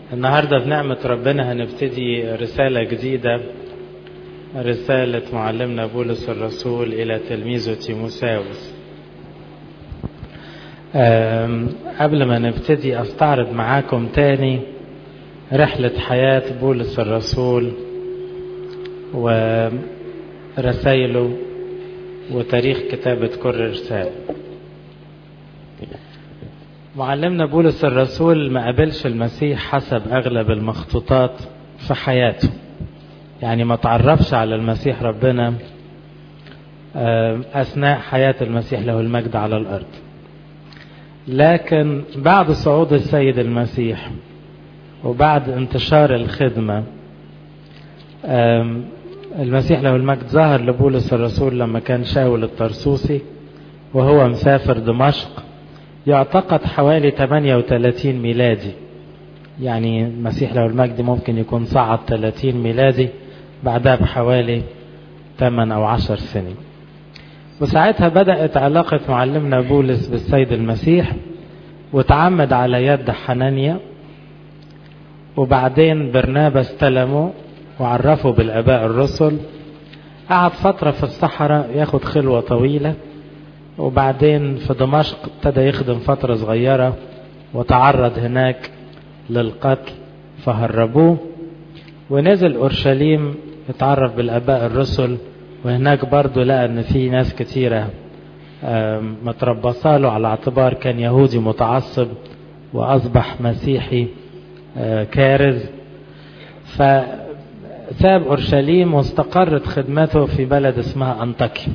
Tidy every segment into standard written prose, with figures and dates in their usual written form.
النهاردة بنعمة ربنا هنبتدي رسالة جديدة، رسالة معلمنا بولس الرسول إلى تلميذه تيموثاوس. قبل ما نبتدي أستعرض معاكم تاني رحلة حياة بولس الرسول ورسائله وتاريخ كتابة كل رسالة. معلمنا بولس الرسول ما قابلش المسيح حسب أغلب المخطوطات في حياته، يعني ما تعرفش على المسيح ربنا أثناء حياة المسيح له المجد على الأرض، لكن بعد صعود السيد المسيح وبعد انتشار الخدمة المسيح له المجد ظهر لبولس الرسول لما كان شاول الطرسوسي وهو مسافر دمشق، يعتقد حوالي 38 ميلادي، يعني المسيح له المجد ممكن يكون صعد 30 ميلادي بعدها بحوالي 8 أو 10 سنين. وساعتها بدأت علاقة معلمنا بولس بالسيد المسيح، وتعمد على يد حنانيا، وبعدين برنابا استلمه وعرفه بالآباء الرسل. قعد فترة في الصحراء ياخد خلوة طويلة، وبعدين في دمشق ابتدى يخدم فترة صغيرة وتعرض هناك للقتل فهربوه، ونزل أورشليم يتعرف بالآباء الرسل، وهناك برضو لقى ان في ناس كتيرة متربصاله على اعتبار كان يهودي متعصب وأصبح مسيحي كارز. فساب أورشليم واستقرت خدمته في بلد اسمها أنطاكيا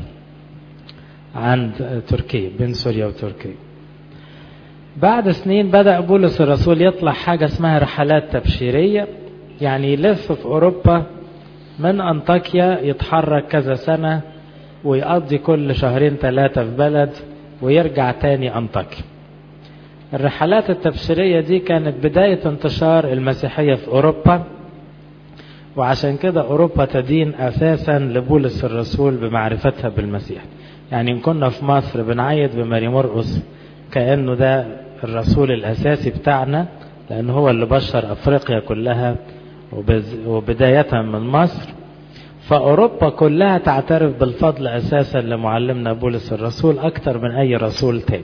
عند تركيا، بين سوريا وتركيا. بعد سنين بدأ بولس الرسول يطلع حاجة اسمها رحلات تبشيرية، يعني يلف في أوروبا من أنطاكيا، يتحرك كذا سنة ويقضي كل 2-3 في بلد ويرجع تاني أنطاكيا. الرحلات التبشيرية دي كانت بداية انتشار المسيحية في أوروبا، وعشان كده أوروبا تدين أساسا لبولس الرسول بمعرفتها بالمسيح. يعني إن كنا في مصر بنعيد بماري مرقس كأنه ده الرسول الأساسي بتاعنا، لأنه هو اللي بشر أفريقيا كلها وبداية من مصر، فأوروبا كلها تعترف بالفضل أساسا لمعلمنا بولس الرسول أكتر من أي رسول تاني.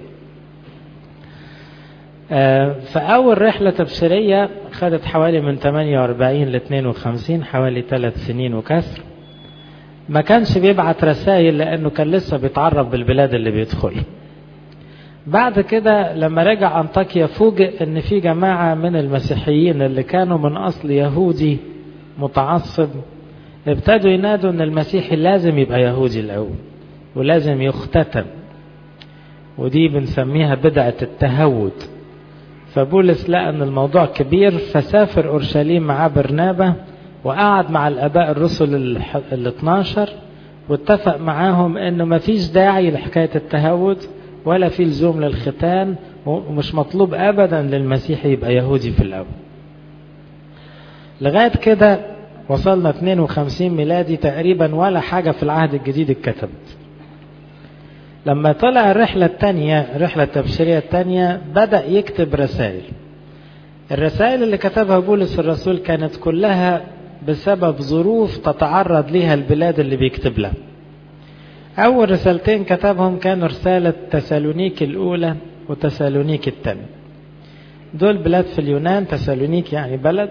فأول رحلة تبشيرية خدت حوالي من 48 ل 52، حوالي 3 سنين وكسر. ما كانش بيبعت رسائل لأنه كان لسه بيتعرف بالبلاد اللي بيدخل. بعد كده لما رجع أنطاكيا فوجئ ان في جماعة من المسيحيين اللي كانوا من أصل يهودي متعصب ابتدوا ينادوا ان المسيحي لازم يبقى يهودي الأول ولازم يختتن، ودي بنسميها بدعة التهود. فبولس لقى ان الموضوع كبير، فسافر أورشليم مع برنابا وقعد مع الآباء الرسل 12 واتفق معاهم انه مفيش داعي لحكاية التهود ولا في لزوم للختان، ومش مطلوب ابدا للمسيح يبقى يهودي في الاول. لغاية كده وصلنا 52 ميلادي تقريبا، ولا حاجة في العهد الجديد اتكتبت. لما طلع الرحلة التانية، الرحلة التبشيرية التانية، بدأ يكتب رسائل. الرسائل اللي كتبها بولس الرسول كانت كلها بسبب ظروف تتعرض ليها البلاد اللي بيكتب لها. أول رسالتين كتبهم كانوا رسالة تسالونيك الأولى وتسالونيك الثانية. دول بلاد في اليونان، تسالونيك يعني بلد.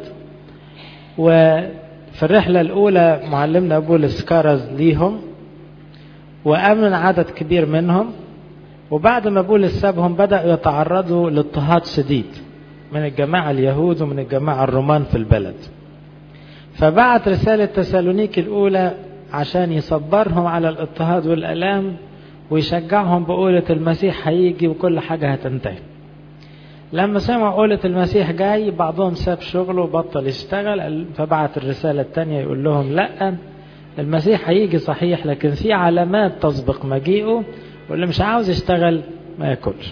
وفي الرحلة الأولى معلمنا بولس كرز ليهم وأمن عدد كبير منهم، وبعد ما بولس سابهم بدأوا يتعرضوا لاضطهاد شديد من الجماعة اليهود ومن الجماعة الرومان في البلد. فبعت رسالة تسالونيك الأولى عشان يصبرهم على الاضطهاد والألام ويشجعهم بقولة المسيح هيجي وكل حاجة هتنتهي. لما سمعوا قولة المسيح جاي بعضهم ساب شغله وبطل يشتغل، فبعت الرسالة التانية يقول لهم لا، المسيح هيجي صحيح لكن في علامات تسبق مجيئه، واللي مش عاوز يشتغل ما ياكلش.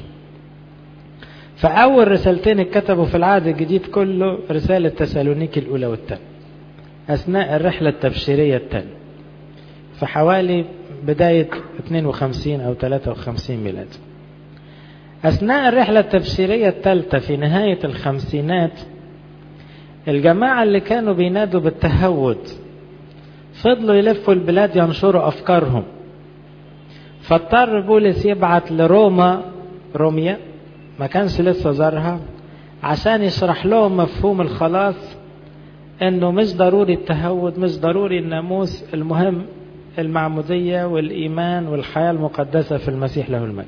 فأول رسالتين اتكتبوا في العهد الجديد كله رسالة تسالونيك الأولى والثانية أثناء الرحلة التبشيرية الثانية في حوالي بداية 52 أو 53 ميلاد. أثناء الرحلة التبشيرية الثالثة في نهاية الخمسينات الجماعة اللي كانوا بينادوا بالتهود فضلوا يلفوا البلاد ينشروا أفكارهم، فاضطر بولس يبعت روميا ما كانش لسه زارها عشان يشرح لهم مفهوم الخلاص، انه مش ضروري التهود، مش ضروري الناموس، المهم المعمودية والإيمان والحياة المقدسة في المسيح له المجد.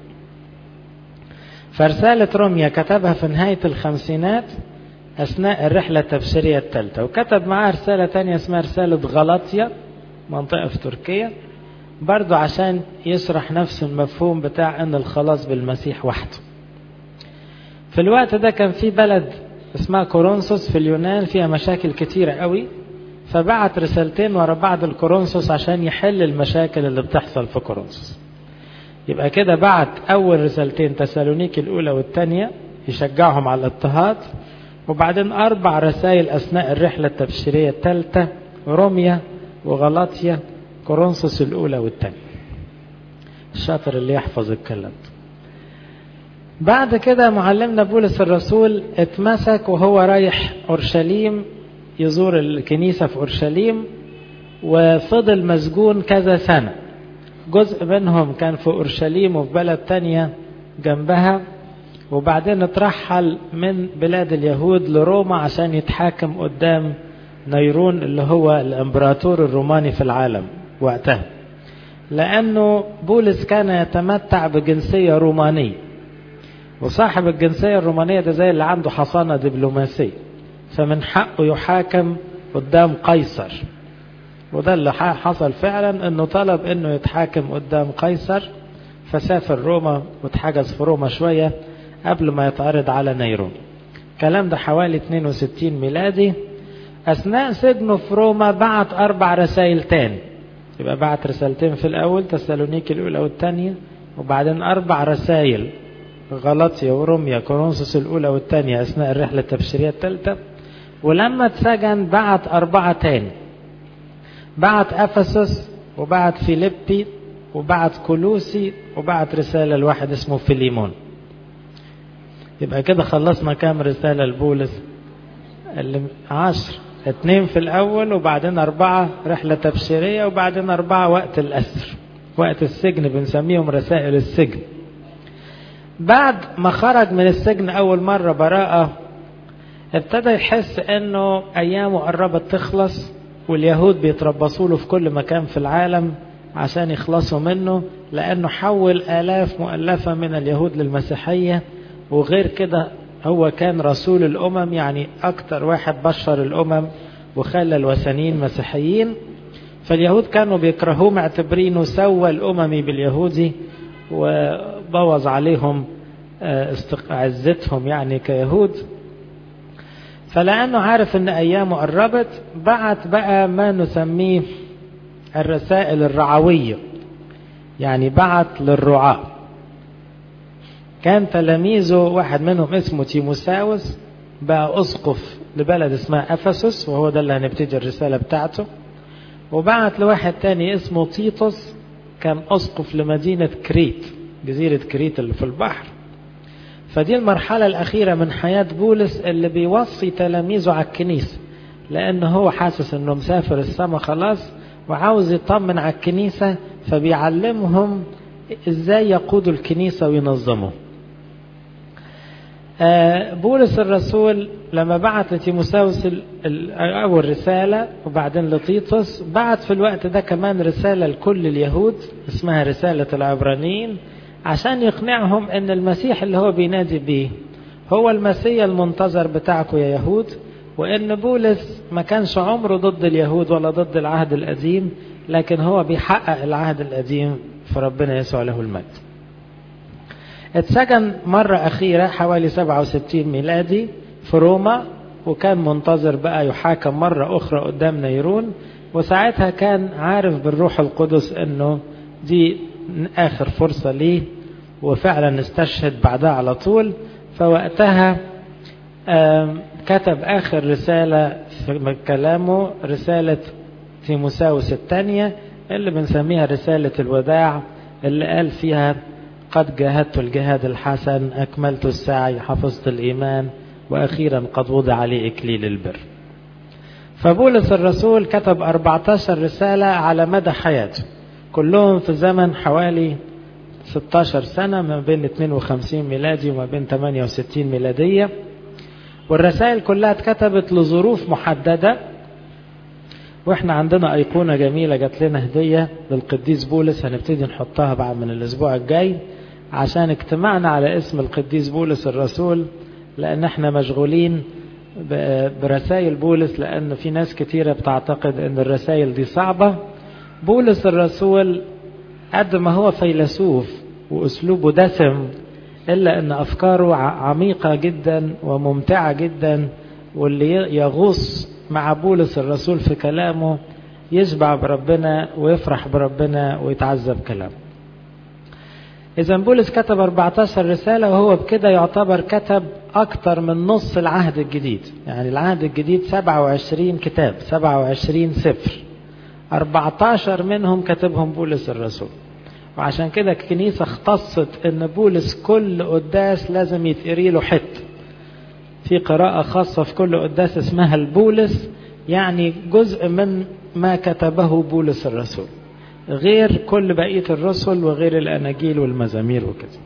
فرسالة روميا كتبها في نهاية الخمسينات أثناء الرحلة التبشيرية الثالثة، وكتب معها رسالة تانية اسمها رسالة غلاطيا، منطقة في تركيا، برضو عشان يشرح نفس المفهوم بتاع أن الخلاص بالمسيح وحده. في الوقت ده كان في بلد اسمها كورنثوس في اليونان فيها مشاكل كتيرة قوي، فبعت رسالتين ورا بعض الكورنثوس عشان يحل المشاكل اللي بتحصل في كورنثوس. يبقى كده بعت أول رسالتين تسالونيكي الأولى والثانية يشجعهم على الاضطهاد، وبعدين 4 رسائل أثناء الرحلة التبشيرية الثالثة، روميا وغلاطيا كورنثوس الأولى والثانية. الشاطر اللي يحفظ الكلام. بعد كده معلمنا بولس الرسول اتمسك وهو رايح أورشليم يزور الكنيسة في أورشليم، وفضل مسجون كذا سنة. جزء منهم كان في أورشليم وفي بلد تانية جنبها، وبعدين اترحل من بلاد اليهود لروما عشان يتحاكم قدام نيرون اللي هو الامبراطور الروماني في العالم وقتها، لأنه بولس كان يتمتع بجنسية رومانية، وصاحب الجنسية الرومانية ده زي اللي عنده حصانة دبلوماسية، فمن حقه يحاكم قدام قيصر. وده اللي حصل فعلا، انه طلب انه يتحاكم قدام قيصر، فسافر روما واتحجز في روما شوية قبل ما يتعرض على نيرون. الكلام ده حوالي 62 ميلادي. اثناء سجنه في روما بعت 4 رسائل تاني، يبقى بعت رسالتين في الاول تسالونيكي الاولى والثانية، وبعدين 4 رسائل غلاطيا وروميا كورنثوس الاولى والثانية اثناء الرحلة التبشيرية الثالثة. ولما اتسجن بعت 4 تاني، بعت أفسس وبعت فيليبي وبعت كولوسي وبعت رسالة لواحد اسمه فيليمون. يبقى كده خلصنا كام رسالة لبولس؟ 10. 2 في الأول وبعدين 4 رحلة تبشيرية وبعدين 4 وقت الأسر، وقت السجن بنسميهم رسائل السجن. بعد ما خرج من السجن أول مرة براءة، ابتدى يحس انه ايامه قربت تخلص، واليهود بيتربصوا له في كل مكان في العالم عشان يخلصوا منه، لانه حول آلاف مؤلفة من اليهود للمسيحية. وغير كده هو كان رسول الامم، يعني اكتر واحد بشر الامم وخلى الوثنيين مسيحيين. فاليهود كانوا بيكرهوه، معتبرينه سوى الاممي باليهودي وبوظ عليهم عزتهم يعني كيهود. فلأنه عارف ان ايامه قربت، بعت بقى ما نسميه الرسائل الرعوية، يعني بعت للرعاة. كان تلاميذه واحد منهم اسمه تيموساوس بقى اسقف لبلد اسمها افسس، وهو ده اللي هنبتدي الرسالة بتاعته. وبعت لواحد تاني اسمه تيتوس كان اسقف لمدينة كريت، جزيرة كريت اللي في البحر. فدي المرحلة الأخيرة من حياة بولس اللي بيوصي تلاميذه على الكنيسة، لأنه هو حاسس أنه مسافر السما خلاص وعاوز يطمن على الكنيسة، فبيعلمهم إزاي يقودوا الكنيسة وينظموا. بولس الرسول لما بعت لتيموساوس أول رسالة وبعدين لتيتوس، بعت في الوقت ده كمان رسالة لكل اليهود اسمها رسالة العبرانيين، عشان يقنعهم ان المسيح اللي هو بينادي بيه هو المسيح المنتظر بتاعكم يا يهود، وان بولس ما كانش عمره ضد اليهود ولا ضد العهد القديم، لكن هو بيحقق العهد القديم في ربنا يسوع له المجد. اتسجن مرة أخيرة حوالي 67 ميلادي في روما، وكان منتظر بقى يحاكم مرة أخرى قدام نيرون. وساعتها كان عارف بالروح القدس انه دي آخر فرصة ليه، وفعلا استشهد بعدها على طول. فوقتها كتب آخر رسالة في كلامه، رسالة تيموساوس الثانية اللي بنسميها رسالة الوداع، اللي قال فيها قد جاهدت الجهاد الحسن، أكملت السعي، حفظت الإيمان، وأخيرا قد وضع لي إكليل البر. فبولس الرسول كتب 14 رسالة على مدى حياته، كلهم في زمن حوالي 16 سنة، ما بين 52 ميلادي وما بين 68 ميلادية. والرسائل كلها اتكتبت لظروف محددة. واحنا عندنا ايقونة جميلة جات لنا هدية للقديس بولس، هنبتدي نحطها بعد من الاسبوع الجاي عشان اجتمعنا على اسم القديس بولس الرسول، لان احنا مشغولين برسائل بولس، لان في ناس كتيرة بتعتقد ان الرسائل دي صعبة. بولس الرسول قد ما هو فيلسوف واسلوبه دسم، الا ان افكاره عميقة جدا وممتعة جدا، واللي يغوص مع بولس الرسول في كلامه يشبع بربنا ويفرح بربنا ويتعذب كلامه. إذا بولس كتب 14 رسالة، وهو بكده يعتبر كتب أكتر من نص العهد الجديد. يعني العهد الجديد 27 كتاب، 27 سفر، 14 منهم كتبهم بولس الرسول. وعشان كده الكنيسة اختصت ان بولس كل قداس لازم يتقري له حته، في قراءة خاصة في كل قداس اسمها البولس، يعني جزء من ما كتبه بولس الرسول، غير كل بقية الرسل وغير الأناجيل والمزامير وكذا.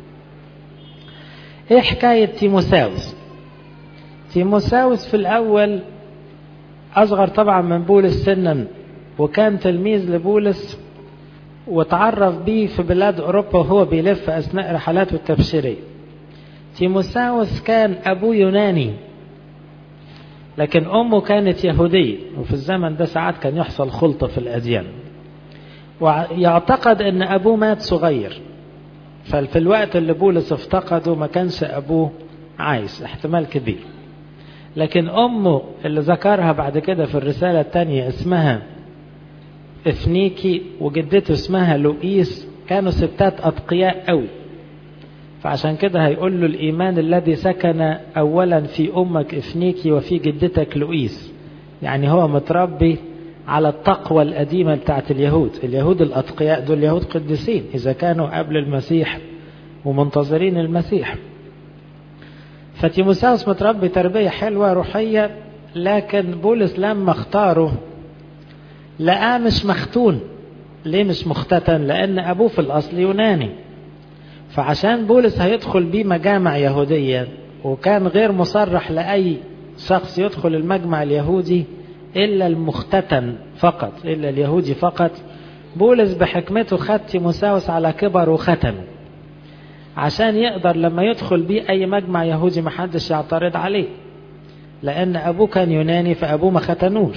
ايه حكاية تيموثاوس؟ تيموثاوس في الأول أصغر طبعا من بولس سنا، وكان تلميذ لبولس، وتعرف بيه في بلاد أوروبا وهو بيلف أثناء رحلاته التبشيرية. تيموثاوس كان أبوه يوناني، لكن أمه كانت يهودية، وفي الزمن ده ساعات كان يحصل خلطة في الأديان. ويعتقد أن أبوه مات صغير، ففي الوقت اللي بولس افتقده ما كانش أبوه عايش، احتمال كبير. لكن أمه اللي ذكرها بعد كده في الرسالة الثانية اسمها إفنيكي، وجدته اسمها لوئيس، كانوا ستات أتقياء قوي. فعشان كده هيقول له الإيمان الذي سكن أولا في أمك إفنيكي وفي جدتك لوئيس، يعني هو متربي على التقوى القديمة بتاعت اليهود. اليهود الأتقياء دول يهود قديسين إذا كانوا قبل المسيح ومنتظرين المسيح. فتيموثاوس متربي تربية حلوة روحية، لكن بولس لما اختاره لقاه مش مختون. ليه مش مختتن؟ لأن أبوه في الأصل يوناني، فعشان بولس هيدخل بيه مجامع يهودية، وكان غير مصرح لأي شخص يدخل المجمع اليهودي إلا المختتن فقط، إلا اليهودي فقط. بولس بحكمته خد تيموثاوس على كبر وختنه، عشان يقدر لما يدخل بيه أي مجمع يهودي محدش يعترض عليه، لأن أبوه كان يوناني فأبوه ما ختنوش.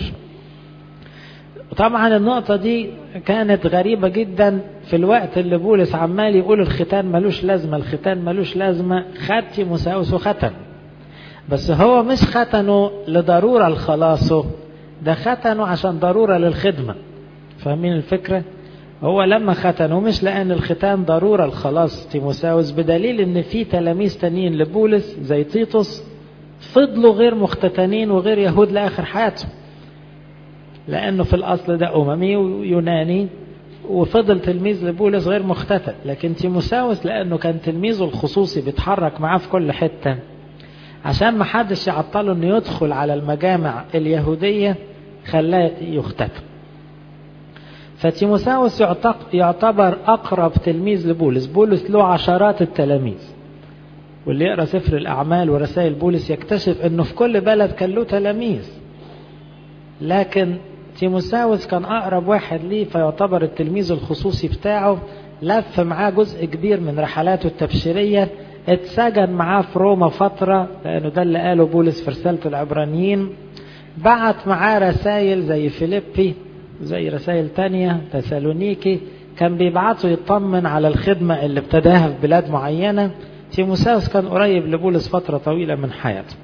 طبعا النقطة دي كانت غريبة جدا في الوقت اللي بولس عمال يقول الختان ملوش لازمة، الختان ملوش لازمة. خد تيموثاوس وختن، بس هو مش ختنه لضرورة لخلاصه، ده ختنه عشان ضرورة للخدمة. فاهمين الفكرة؟ هو لما ختنه مش لأن الختان ضرورة لخلاص تيموثاوس، بدليل ان في تلاميذ تانيين لبولس زي تيتوس فضلوا غير مختتنين وغير يهود لآخر حياتهم، لأنه في الأصل ده أممي ويوناني، وفضل تلميذ لبولس غير مختتن. لكن تيموثاوس لأنه كان تلميذه الخصوصي بيتحرك معاه في كل حتة، عشان ما حدش يعطله انه يدخل على المجامع اليهودية خلاه يختتن. فتيموثاوس يعتبر أقرب تلميذ لبولس. بولس له عشرات التلاميذ، واللي يقرأ سفر الأعمال ورسائل بولس يكتشف انه في كل بلد كان له تلاميذ، لكن تيموثاوس كان أقرب واحد ليه، فيعتبر التلميذ الخصوصي بتاعه. لف معاه جزء كبير من رحلاته التبشيرية، اتسجن معاه في روما فترة، لأنه ده اللي قاله بولس في رسالة العبرانيين. بعت معاه رسائل زي فيليبي، زي رسائل تانية تسالونيكي، كان بيبعته يطمن على الخدمة اللي ابتداها في بلاد معينة. تيموثاوس كان قريب لبولس فترة طويلة من حياته.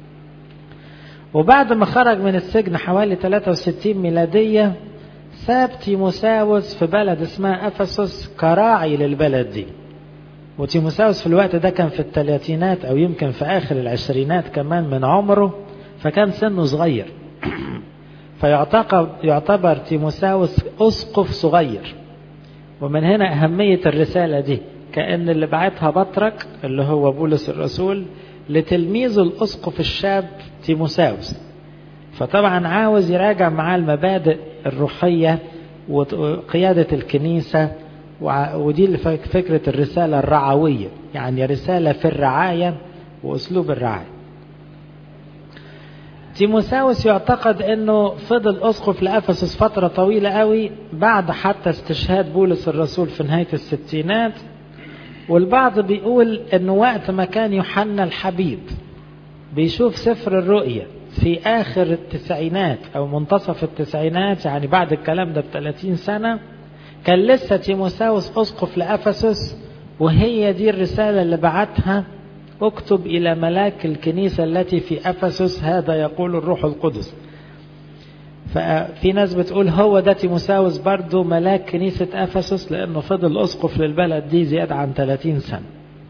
وبعد ما خرج من السجن حوالي 63 ميلادية، ساب تيموثاوس في بلد اسمها أفسس كراعي للبلد دي. وتيموثاوس في الوقت ده كان في الثلاثينات أو يمكن في آخر العشرينات كمان من عمره، فكان سنه صغير. فيعتبر تيموثاوس أسقف صغير. ومن هنا أهمية الرسالة دي، كأن اللي بعتها بطرك اللي هو بولس الرسول لتلميذ الأسقف الشاب تيموثاوس. فطبعا عاوز يراجع معاه المبادئ الروحية وقيادة الكنيسة، ودي فكرة الرسالة الرعوية، يعني رسالة في الرعاية وأسلوب الرعاية. تيموساوس يعتقد أنه فضل أسقف لأفسس فترة طويلة قوي بعد حتى استشهاد بولس الرسول في نهاية الستينات، والبعض بيقول أنه وقت ما كان يوحنا الحبيب بيشوف سفر الرؤيا في آخر التسعينات أو منتصف التسعينات، يعني بعد الكلام ده ب30 سنة، كان لسه تيموساوس أسقف لأفسس، وهي دي الرسالة اللي بعتها: اكتب إلى ملاك الكنيسة التي في أفسس هذا يقول الروح القدس. ففي ناس بتقول هو ده تيموساوس برضو ملاك كنيسة أفسس، لأنه فضل أسقف للبلد دي زيادة عن 30 سنة.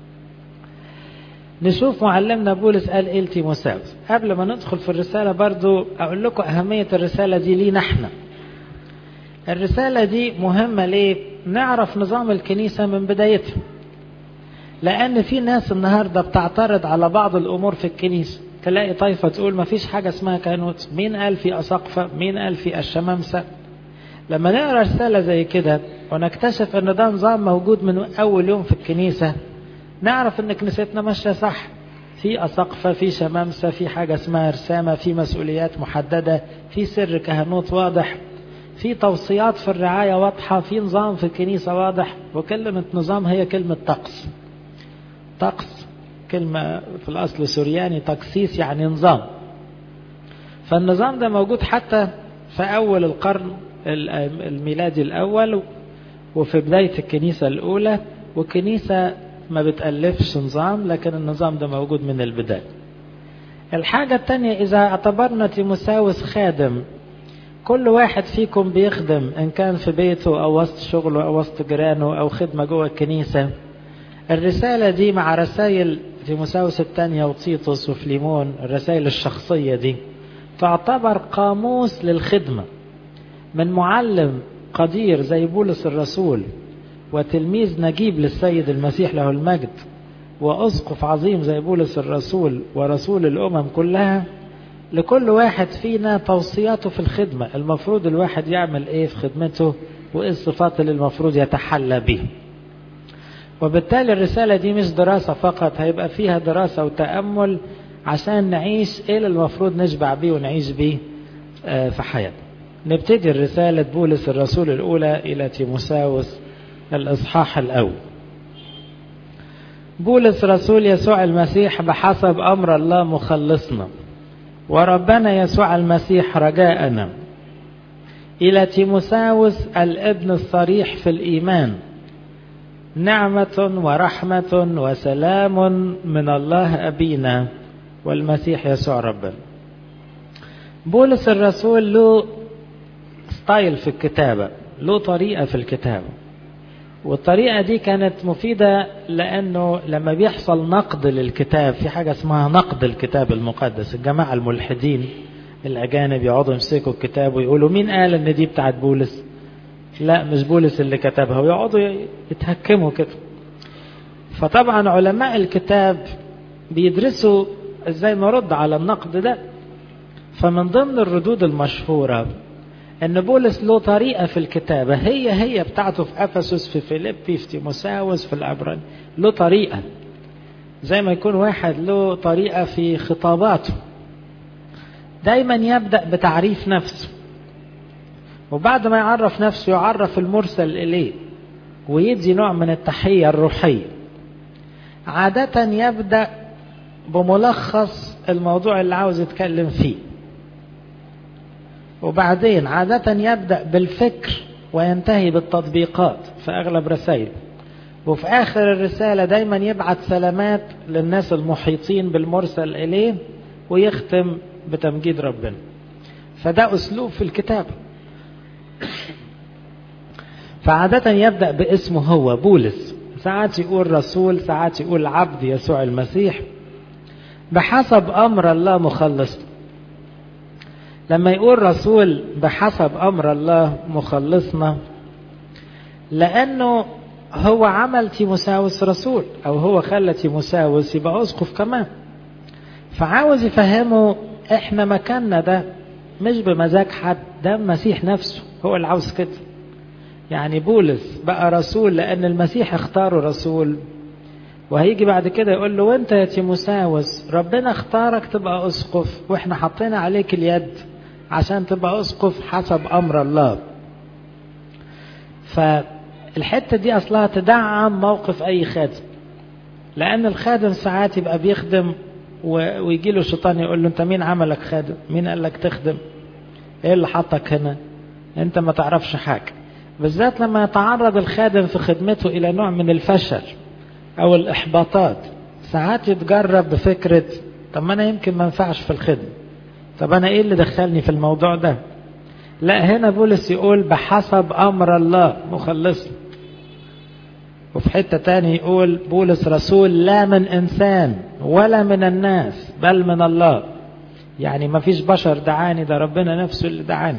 نشوف معلمنا بولس قال إيه لتيموساوس. قبل ما ندخل في الرسالة برضو أقول لكم أهمية الرسالة دي لينا احنا. الرسالة دي مهمة ليه؟ نعرف نظام الكنيسة من بدايتها، لأن في ناس النهاردة بتعترض على بعض الأمور في الكنيسة. تلاقي طائفة تقول ما فيش حاجة اسمها كهنوت، مين قال في أساقفة، مين قال في الشمامسة. لما نقرأ رسالة زي كده ونكتشف أن ده نظام موجود من أول يوم في الكنيسة، نعرف أن كنيستنا ماشية صح. في أساقفة، في شمامسة، في حاجة اسمها رسامة، في مسؤوليات محددة، في سر كهنوت واضح، في توصيات في الرعاية واضحة، في نظام في الكنيسة واضح. وكلمة نظام هي كلمة طقس. طقس كلمة في الأصل سورياني، تقسيس يعني نظام. فالنظام ده موجود حتى في أول القرن الميلادي الأول وفي بداية الكنيسة الأولى، والكنيسة ما بتألفش نظام، لكن النظام ده موجود من البداية. الحاجة التانية، إذا اعتبرنا تيموساوس خادم، كل واحد فيكم بيخدم إن كان في بيته أو وسط شغله أو وسط جيرانه أو خدمة جوه الكنيسة. الرسالة دي مع رسائل تيموساوس الثانية وتيتوس وفليمون، الرسائل الشخصية دي تعتبر قاموس للخدمة من معلم قدير زي بولس الرسول، وتلميذ نجيب للسيد المسيح له المجد، وأسقف عظيم زي بولس الرسول ورسول الأمم كلها. لكل واحد فينا توصياته في الخدمة، المفروض الواحد يعمل ايه في خدمته، وايه الصفات اللي المفروض يتحلى به. وبالتالي الرسالة دي مش دراسة فقط، هيبقى فيها دراسة وتأمل عشان نعيش ايه اللي المفروض نشبع بيه ونعيش بيه في حياتنا. نبتدي الرسالة بولس الرسول الأولى إلى تيموساوس، الإصحاح الأول. بولس رسول يسوع المسيح بحسب أمر الله مخلصنا وربنا يسوع المسيح رجاءنا، إلى تيموساوس الابن الصريح في الإيمان، نعمة ورحمة وسلام من الله أبينا والمسيح يسوع ربنا. بولس الرسول له ستايل في الكتابة، له طريقة في الكتابة، والطريقة دي كانت مفيدة لأنه لما بيحصل نقد للكتاب، في حاجة اسمها نقد الكتاب المقدس. الجماعة الملحدين الأجانب يقعدوا يمسكوا الكتاب ويقولوا مين قال ان دي بتاعت بولس؟ لا مش بولس اللي كتبها، ويقعدوا يتهكموا كده. فطبعا علماء الكتاب بيدرسوا ازاي نرد على النقد ده. فمن ضمن الردود المشهورة ان بولس له طريقة في الكتابة، هي بتاعته في أفسس، في فيليبي، في تيموساوس، في العبراني. له طريقة زي ما يكون واحد له طريقة في خطاباته. دايما يبدأ بتعريف نفسه، وبعد ما يعرف نفسه يعرف المرسل إليه ويدي نوع من التحية الروحية. عادة يبدأ بملخص الموضوع اللي عاوز يتكلم فيه، وبعدين عادة يبدأ بالفكر وينتهي بالتطبيقات في أغلب رسائله. وفي آخر الرسالة دايما يبعت سلامات للناس المحيطين بالمرسل إليه، ويختم بتمجيد ربنا. فده أسلوب في الكتاب. فعادة يبدأ باسمه هو بولس، ساعات يقول رسول، ساعات يقول عبد يسوع المسيح، بحسب أمر الله مخلصنا. لما يقول رسول بحسب أمر الله مخلصنا، لأنه هو عمل تيموساوس رسول، أو هو خلى تيموساوس يبقى أسقف كمان. فعاوز يفهمه احنا مكاننا ده مش بمزاج حد، ده المسيح نفسه هو اللي عاوز كده. يعني بولس بقى رسول لأن المسيح اختاره رسول، وهيجي بعد كده يقول له وانت يا تيموساوس ربنا اختارك تبقى أسقف، واحنا حطينا عليك اليد عشان تبقى أسقف حسب أمر الله. فالحتة دي أصلها تدعم موقف أي خادم، لأن الخادم ساعات يبقى بيخدم ويجي له شيطان يقول له انت مين عملك خادم؟ مين قال لك تخدم؟ ايه اللي حطك هنا؟ انت ما تعرفش حاجة. بالذات لما يتعرض الخادم في خدمته الى نوع من الفشل او الاحباطات، ساعات يتجرب بفكرة طب ما انا يمكن ما ينفعش في الخدمة، طب انا ايه اللي دخلني في الموضوع ده؟ لا، هنا بولس يقول بحسب امر الله مخلصنا. وفي حتة تاني يقول بولس رسول لا من انسان ولا من الناس بل من الله. يعني ما فيش بشر دعاني، ده ربنا نفسه اللي دعاني.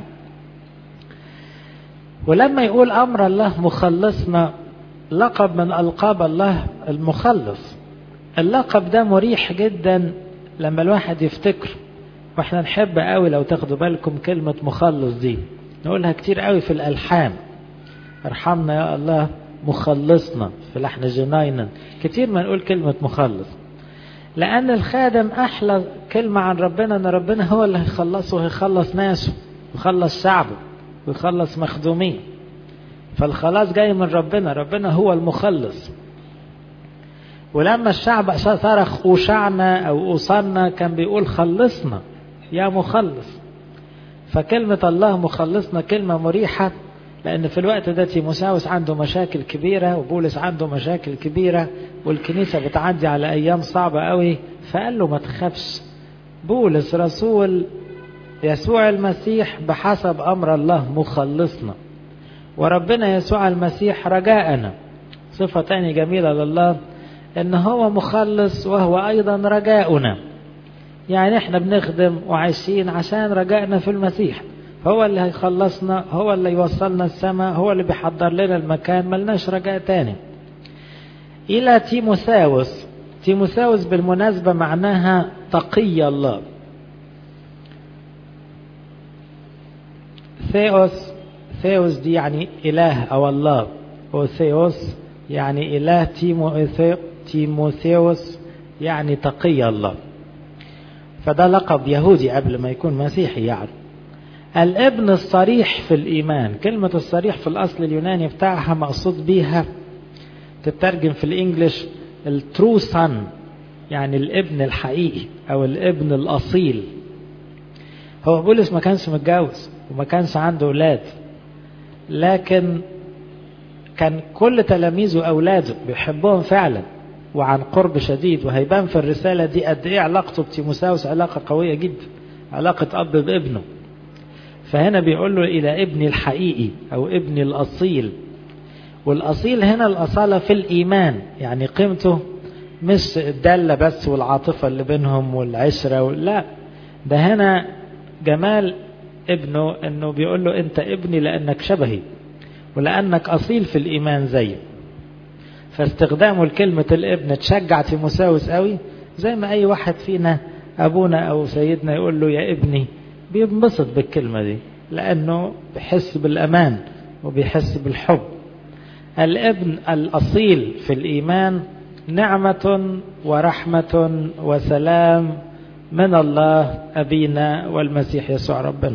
ولما يقول امر الله مخلصنا، لقب من القاب الله المخلص. اللقب ده مريح جدا لما الواحد يفتكر، واحنا نحب قوي لو تاخدوا بالكم كلمة مخلص دي نقولها كتير قوي في الالحان. ارحمنا يا الله مخلصنا في لحن جناينا، كتير ما نقول كلمة مخلص، لأن الخادم أحلى كلمة عن ربنا أن ربنا هو اللي هيخلصه ويخلص ناسه ويخلص شعبه ويخلص مخدومين. فالخلاص جاي من ربنا، ربنا هو المخلص. ولما الشعب صرخ أوشعنا أو أوصلنا كان بيقول خلصنا يا مخلص. فكلمة الله مخلصنا كلمة مريحة، لأن في الوقت ده تيموساوس عنده مشاكل كبيرة وبولس عنده مشاكل كبيرة والكنيسة بتعدي على أيام صعبة قوي. فقال له ما تخافش، بولس رسول يسوع المسيح بحسب أمر الله مخلصنا، وربنا يسوع المسيح رجاءنا. صفة تانية جميلة لله إن هو مخلص وهو أيضا رجاؤنا. يعني احنا بنخدم وعايشين عشان رجائنا في المسيح، هو اللي هيخلصنا، هو اللي يوصلنا السماء، هو اللي بيحضر لنا المكان، ملناش رجاء تاني. إلى تيموساوس. تيموساوس بالمناسبة معناها تقي الله. ثيوس دي يعني إله أو الله، وثيوس يعني إله. تيموثاوس يعني تقي الله. فده لقب يهودي قبل ما يكون مسيحي. يعني الابن الصريح في الإيمان. كلمة الصريح في الأصل اليوناني بتاعها مقصود بيها تترجم في الإنجليش الترو سان، يعني الابن الحقيقي أو الابن الأصيل. هو بولس ما كانش متجوز وما كانش عنده أولاد، لكن كان كل تلاميذه أولاده بيحبهم فعلا وعن قرب شديد. وهيبان في الرسالة دي قد إيه علاقته بتيموساوس علاقة قوية جدا، علاقة أب بابنه. فهنا بيقول له إلى ابني الحقيقي أو ابني الأصيل. والأصيل هنا الأصالة في الإيمان، يعني قيمته مش الدالة بس والعاطفة اللي بينهم والعشرة لا، ده هنا جمال ابنه انه بيقول له انت ابني لانك شبهي ولانك اصيل في الايمان زي. فاستخدامه لكلمة الابن تشجع تيموساوس قوي، زي ما اي واحد فينا ابونا او سيدنا يقول له يا ابني بينبسط بالكلمة دي، لانه بيحس بالامان وبيحس بالحب. الابن الاصيل في الايمان نعمة ورحمة وسلام من الله أبينا والمسيح يسوع ربنا.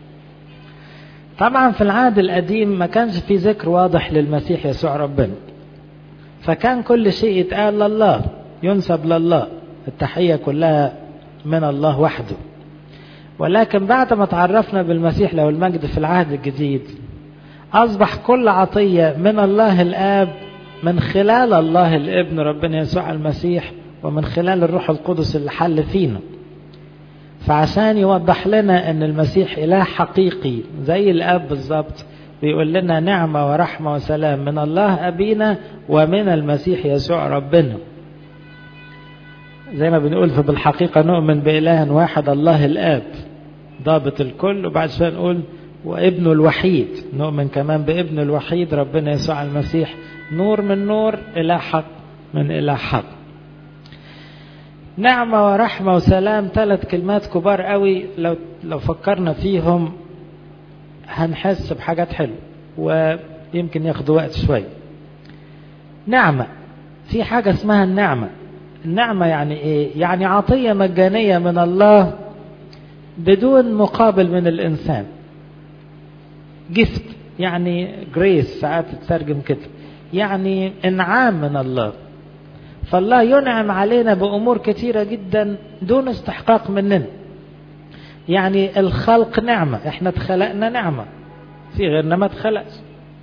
طبعا في العهد القديم ما كانش في ذكر واضح للمسيح يسوع ربنا، فكان كل شيء يتقال لله، ينسب لله، التحية كلها من الله وحده. ولكن بعد ما تعرفنا بالمسيح له المجد في العهد الجديد، أصبح كل عطية من الله الآب من خلال الله الابن ربنا يسوع المسيح، ومن خلال الروح القدس اللي حل فينا. فعشان يوضح لنا ان المسيح اله حقيقي زي الاب بالظبط، بيقول لنا نعمة ورحمة وسلام من الله ابينا ومن المسيح يسوع ربنا. زي ما بنقول فبالحقيقة نؤمن بإله واحد الله الاب ضابط الكل، وبعد شوية نقول وابنه الوحيد، نؤمن كمان بابنه الوحيد ربنا يسوع المسيح، نور من نور، إله حق من إله حق. نعمة ورحمة وسلام 3 كلمات كبار قوي، لو فكرنا فيهم هنحس بحاجات حلوة ويمكن ياخدوا وقت شوية. نعمة، في حاجة اسمها النعمة. النعمة يعني ايه؟ يعني عطية مجانية من الله بدون مقابل من الإنسان. جفت يعني جريس ساعات تترجم كده، يعني انعام من الله. فالله ينعم علينا بأمور كتيرة جدا دون استحقاق مننا. يعني الخلق نعمة، احنا اتخلقنا نعمة، في غيرنا ما اتخلقش.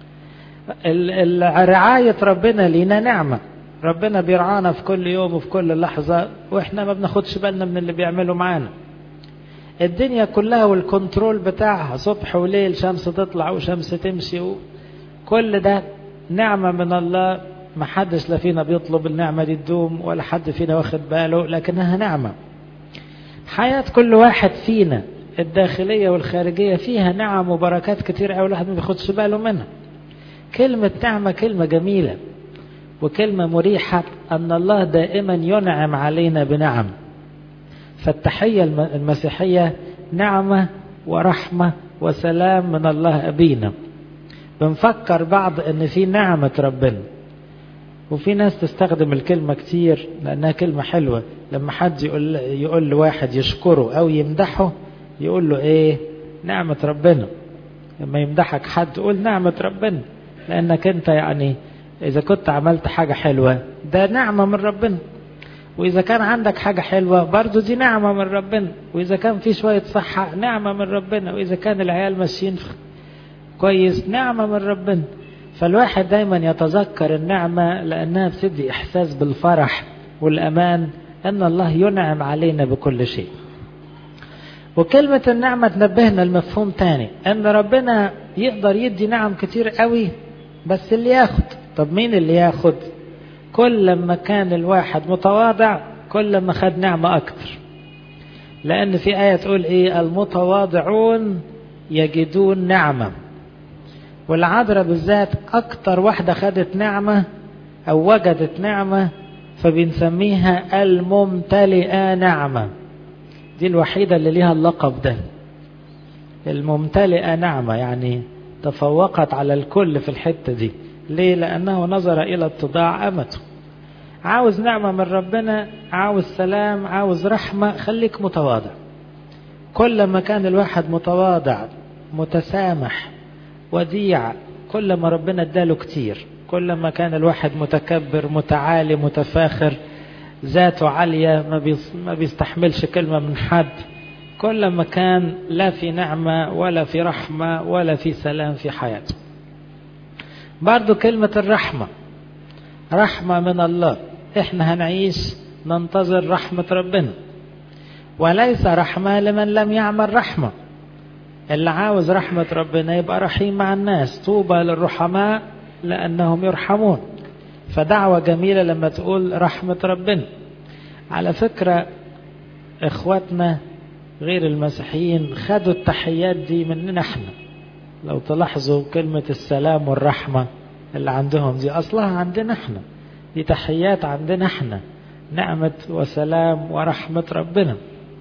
رعاية ربنا لينا نعمة، ربنا بيرعانا في كل يوم وفي كل لحظة واحنا ما بناخدش بالنا من اللي بيعمله معانا. الدنيا كلها والكنترول بتاعها صبح وليل، شمس تطلع وشمس تمشي، كل ده نعمة من الله. ما حدش لا فينا بيطلب النعمة دي تدوم ولا حد فينا واخد باله، لكنها نعمة. حياة كل واحد فينا الداخلية والخارجية فيها نعم وبركات كتير قوي الواحد ما بياخدش باله منها. كلمة نعمة كلمة جميلة وكلمة مريحة، أن الله دائما ينعم علينا بنعم. فالتحية المسيحية نعمة ورحمة وسلام من الله أبينا. بنفكر بعض أن في نعمة ربنا، وفي ناس تستخدم الكلمة كتير لأنها كلمة حلوة. لما حد يقول لواحد يشكره أو يمدحه يقول له إيه؟ نعمة ربنا. لما يمدحك حد قول نعمة ربنا، لأنك أنت يعني إذا كنت عملت حاجة حلوة ده نعمة من ربنا، وإذا كان عندك حاجة حلوة برضو دي نعمة من ربنا، وإذا كان في شوية صحة نعمة من ربنا، وإذا كان العيال ماشيين كويس نعمة من ربنا. فالواحد دايما يتذكر النعمة لأنها بتدي إحساس بالفرح والأمان أن الله ينعم علينا بكل شيء. وكلمة النعمة تنبهنا المفهوم تاني، أن ربنا يقدر يدي نعم كتير قوي بس اللي ياخد. طب مين اللي ياخد؟ كل ما كان الواحد متواضع كل ما خد نعمة أكتر. لأن في آية تقول إيه؟ المتواضعون يجدون نعمة. والعذراء بالذات أكتر واحدة خدت نعمة أو وجدت نعمة، فبنسميها الممتلئة نعمة. دي الوحيدة اللي ليها اللقب ده، الممتلئة نعمة، يعني تفوقت على الكل في الحتة دي. ليه؟ لأنه نظر إلى اتضاع أمته. عاوز نعمة من ربنا، عاوز سلام، عاوز رحمة، خليك متواضع. كل ما كان الواحد متواضع متسامح وديع كل ما ربنا اداله كتير. كل ما كان الواحد متكبر متعالي متفاخر ذاته عالية ما بيستحملش كلمة من حد، كل ما كان لا في نعمة ولا في رحمة ولا في سلام في حياته. برضو كلمة الرحمة رحمة من الله. احنا هنعيش ننتظر رحمة ربنا، وليس رحمة لمن لم يعمل رحمة. اللي عاوز رحمة ربنا يبقى رحيم مع الناس. طوبى للرحماء لأنهم يرحمون. فدعوة جميلة لما تقول رحمة ربنا. على فكرة اخواتنا غير المسيحيين خدوا التحيات دي مننا احنا. لو تلاحظوا كلمة السلام والرحمة اللي عندهم دي أصلها عندنا احنا، دي تحيات عندنا احنا، نعمة وسلام ورحمة ربنا.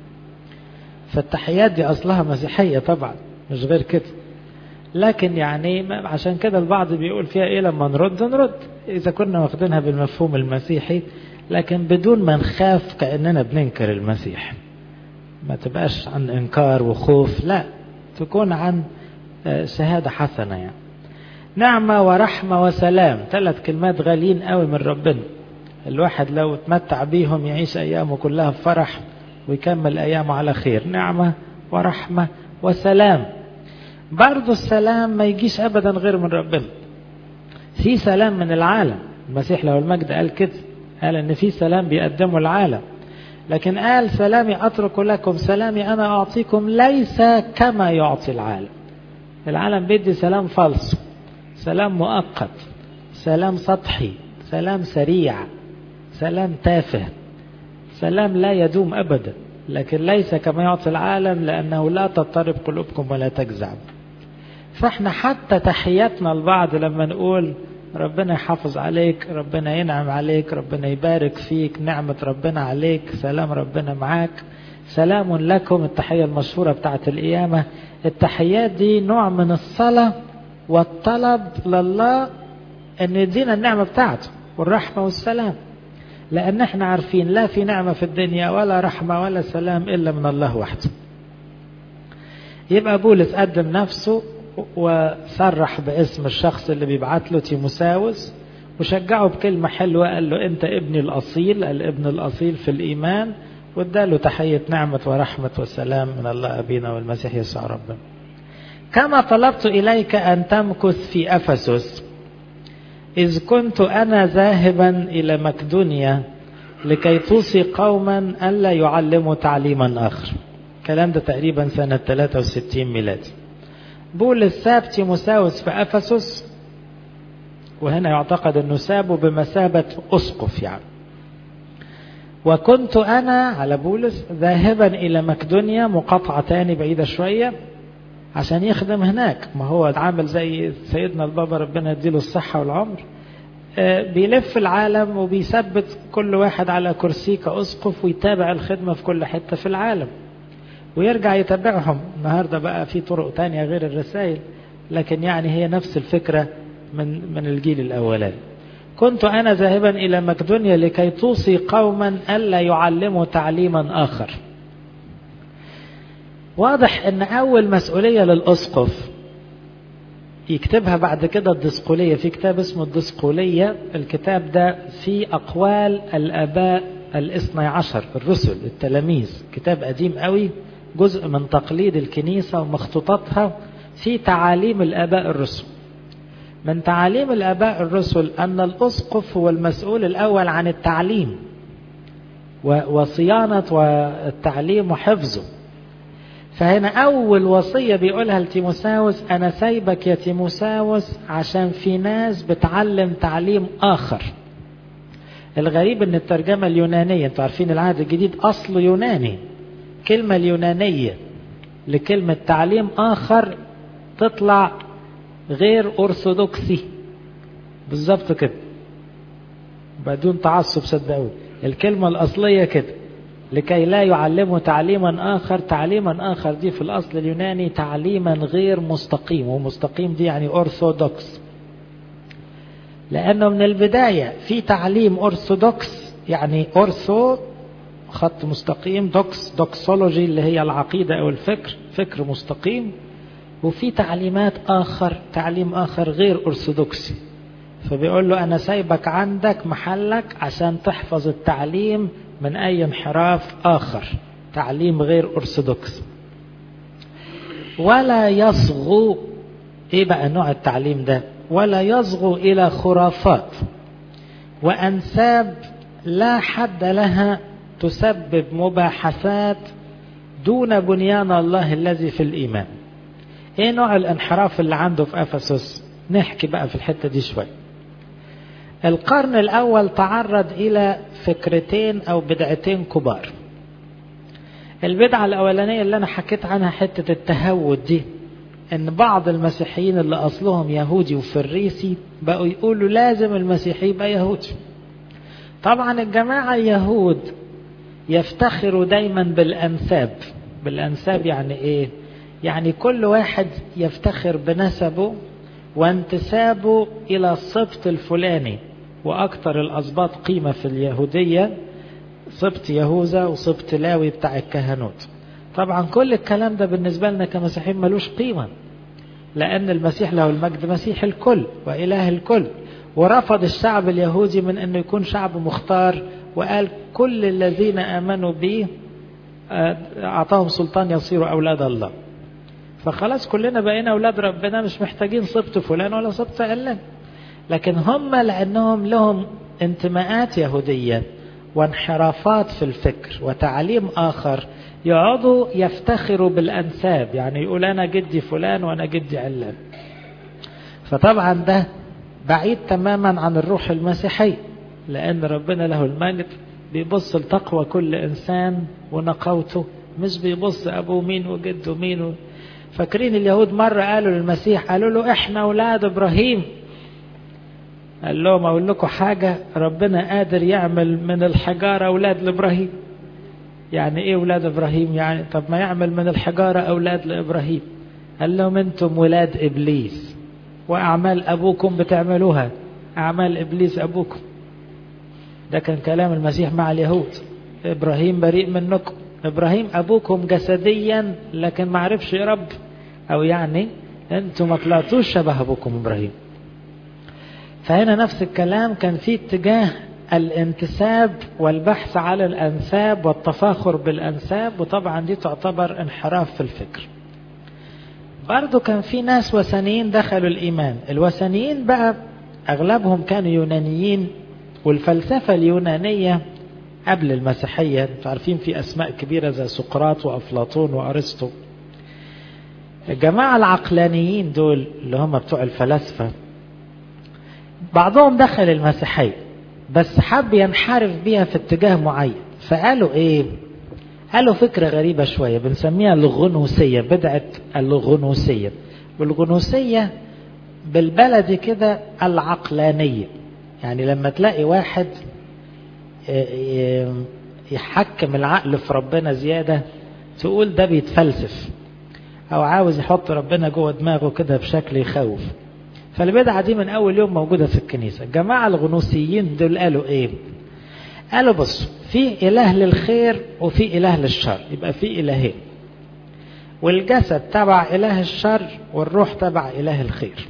فالتحيات دي أصلها مسيحية طبعا، مش غير كده. لكن يعني عشان كده البعض بيقول فيها ايه لما نرد إذا كنا واخدينها بالمفهوم المسيحي، لكن بدون ما نخاف كأننا بننكر المسيح. ما تبقاش عن إنكار وخوف، لا، تكون عن شهادة حسنة. يعني نعمة ورحمة وسلام 3 كلمات غاليين قوي من ربنا. الواحد لو اتمتع بيهم يعيش أيامه كلها بفرح ويكمل أيامه على خير. نعمة ورحمة وسلام. برضو السلام ما يجيش أبدا غير من ربنا. في سلام من العالم، المسيح له المجد قال كده، قال إن في سلام بيقدمه العالم، لكن قال سلامي أترك لكم سلامي أنا أعطيكم ليس كما يعطي العالم. العالم بيدي سلام فالص، سلام مؤقت، سلام سطحي، سلام سريع، سلام تافه، سلام لا يدوم أبدا. لكن ليس كما يعطي العالم لأنه لا تضطرب قلوبكم ولا تجزع. فاحنا حتى تحياتنا البعض لما نقول ربنا يحافظ عليك، ربنا ينعم عليك، ربنا يبارك فيك، نعمة ربنا عليك، سلام ربنا معاك، سلام لكم. التحية المشهورة بتاعت القيامة. التحيات دي نوع من الصلاة والطلب لله أن يدينا النعمة بتاعته والرحمة والسلام، لأن احنا عارفين لا في نعمة في الدنيا ولا رحمة ولا سلام إلا من الله وحده. يبقى بولس قدم نفسه وصرح باسم الشخص اللي بيبعت له تيموساوس، وشجعه بكلمة حلوة، قال له أنت ابني الأصيل، الابن الأصيل في الإيمان، واداله تحية نعمة ورحمة وسلام من الله أبينا والمسيح يسوع ربنا. كما طلبت إليك أن تمكث في أفسس إذ كنت أنا ذاهبا إلى مقدونيا لكي توصي قوما ألا يعلموا تعليما آخر. الكلام ده تقريبا سنة 63 ميلادي. بولس ساب تيموساوس في أفسس، وهنا يعتقد أنه سابه بمثابة أسقف يعني. وكنت أنا على بولس ذاهبا إلى مقدونيا، مقاطعة تاني بعيدة شوية، عشان يخدم هناك. ما هو عامل زي سيدنا البابا ربنا يديله الصحة والعمر، بيلف العالم وبيثبت كل واحد على كرسي كأسقف، ويتابع الخدمة في كل حتة في العالم ويرجع يتابعهم. النهاردة بقى في طرق تانية غير الرسائل، لكن يعني هي نفس الفكرة من الجيل الأولاني. كنت أنا ذاهبا إلى مقدونيا لكي توصي قوما ألا يعلموا تعليما آخر. واضح أن أول مسؤولية للأسقف يكتبها بعد كده الدسقولية، في كتاب اسمه الدسقولية. الكتاب ده فيه أقوال الآباء 12 الرسل التلاميذ، كتاب قديم قوي، جزء من تقليد الكنيسة ومخطوطاتها في تعاليم الآباء الرسل. من تعاليم الآباء الرسل أن الأسقف هو المسؤول الأول عن التعليم وصيانة والتعليم وحفظه. فهنا أول وصية بيقولها لتيموساوس، أنا سايبك يا تيموساوس عشان في ناس بتعلم تعليم آخر. الغريب أن الترجمة اليونانية، انتوا عارفين العهد الجديد أصله يوناني، كلمة اليونانية لكلمة تعليم آخر تطلع غير أرثوذكسي بالظبط كده، بدون تعصب صدقوني. الكلمة الأصلية كده، لكي لا يعلموا تعليما آخر. تعليما آخر دي في الأصل اليوناني تعليما غير مستقيم، ومستقيم دي يعني أرثوذكس، لأنه من البداية في تعليم أرثوذكس يعني أرثو خط مستقيم، دوكس دوكسولوجي اللي هي العقيدة أو الفكر، فكر مستقيم، وفي تعليمات آخر تعليم آخر غير أرثوذكسي. فبيقول له أنا سايبك عندك محلك عشان تحفظ التعليم من أي انحراف آخر، تعليم غير أرثوذكسي. ولا يصغو، إيه بقى نوع التعليم ده؟ ولا يصغو إلى خرافات وأنساب لا حد لها تسبب مباحثات دون بنيان الله الذي في الإيمان. إيه نوع الانحراف اللي عنده في أفسس؟ نحكي بقى في الحتة دي شوي. القرن الأول تعرض إلى فكرتين أو بدعتين كبار. البدعة الأولانية اللي أنا حكيت عنها حتة التهود دي، إن بعض المسيحيين اللي أصلهم يهودي وفريسي بقوا يقولوا لازم المسيحي يبقى يهودي. طبعا الجماعة اليهود يفتخروا دايما بالأنساب. بالأنساب يعني إيه؟ يعني كل واحد يفتخر بنسبه وانتسابه إلى السبط الفلاني، وأكثر الأسباط قيمة في اليهودية سبط يهوذا وسبط لاوي بتاع الكهنوت. طبعا كل الكلام ده بالنسبة لنا كمسيحيين ملوش قيمة، لأن المسيح له المجد مسيح الكل وإله الكل، ورفض الشعب اليهودي من أنه يكون شعب مختار، وقال كل الذين آمنوا به أعطاهم سلطان يصيروا أولاد الله. فخلاص كلنا بقينا أولاد ربنا، مش محتاجين سبط فلان ولا سبط علان. لكن هم لأنهم لهم انتماءات يهودية وانحرافات في الفكر وتعليم آخر، يقعدوا يفتخروا بالأنساب، يعني يقول أنا جدي فلان وأنا جدي علان. فطبعا ده بعيد تماما عن الروح المسيحي، لأن ربنا له المجد بيبص لتقوى كل إنسان ونقوته، مش بيبص أبوه مين وجده مين. فاكرين اليهود مرة قالوا للمسيح، قالوا له إحنا أولاد إبراهيم، قال لهم اقول لكم حاجة، ربنا قادر يعمل من الحجارة اولاد لابراهيم. يعني ايه اولاد ابراهيم؟ يعني طب ما يعمل من الحجارة اولاد لابراهيم. قال لهم انتم ولاد ابليس، واعمال ابوكم بتعملوها، اعمال ابليس ابوكم. ده كان كلام المسيح مع اليهود. ابراهيم بريء منكم، ابراهيم ابوكم جسديا لكن ما عرفش يرب، او يعني انتم ما طلعتوش شبه ابوكم ابراهيم. فهنا نفس الكلام، كان في اتجاه الانتساب والبحث على الانساب والتفاخر بالانساب، وطبعا دي تعتبر انحراف في الفكر. برضو كان في ناس وثنيين دخلوا الايمان. الوثنيين بقى اغلبهم كانوا يونانيين، والفلسفة اليونانية قبل المسيحية انتوا عارفين في اسماء كبيرة زي سقراط وافلاطون وارسطو. الجماعة العقلانيين دول اللي هم بتوع الفلاسفة، بعضهم دخل المسيحية بس حب ينحرف بيها في اتجاه معين. فقالوا ايه؟ قالوا فكرة غريبة شوية بنسميها الغنوسية، بدعة الغنوسية. والغنوسية بالبلدي كده العقلانية. يعني لما تلاقي واحد يحكم العقل في ربنا زيادة تقول ده بيتفلسف، او عاوز يحط ربنا جوه دماغه كده بشكل يخوف. فالبدعة دي من اول يوم موجودة في الكنيسة. الجماعة الغنوسيين دول قالوا ايه؟ قالوا بصوا، في اله للخير وفي اله للشر، يبقى في الهين، والجسد تبع اله الشر والروح تبع اله الخير.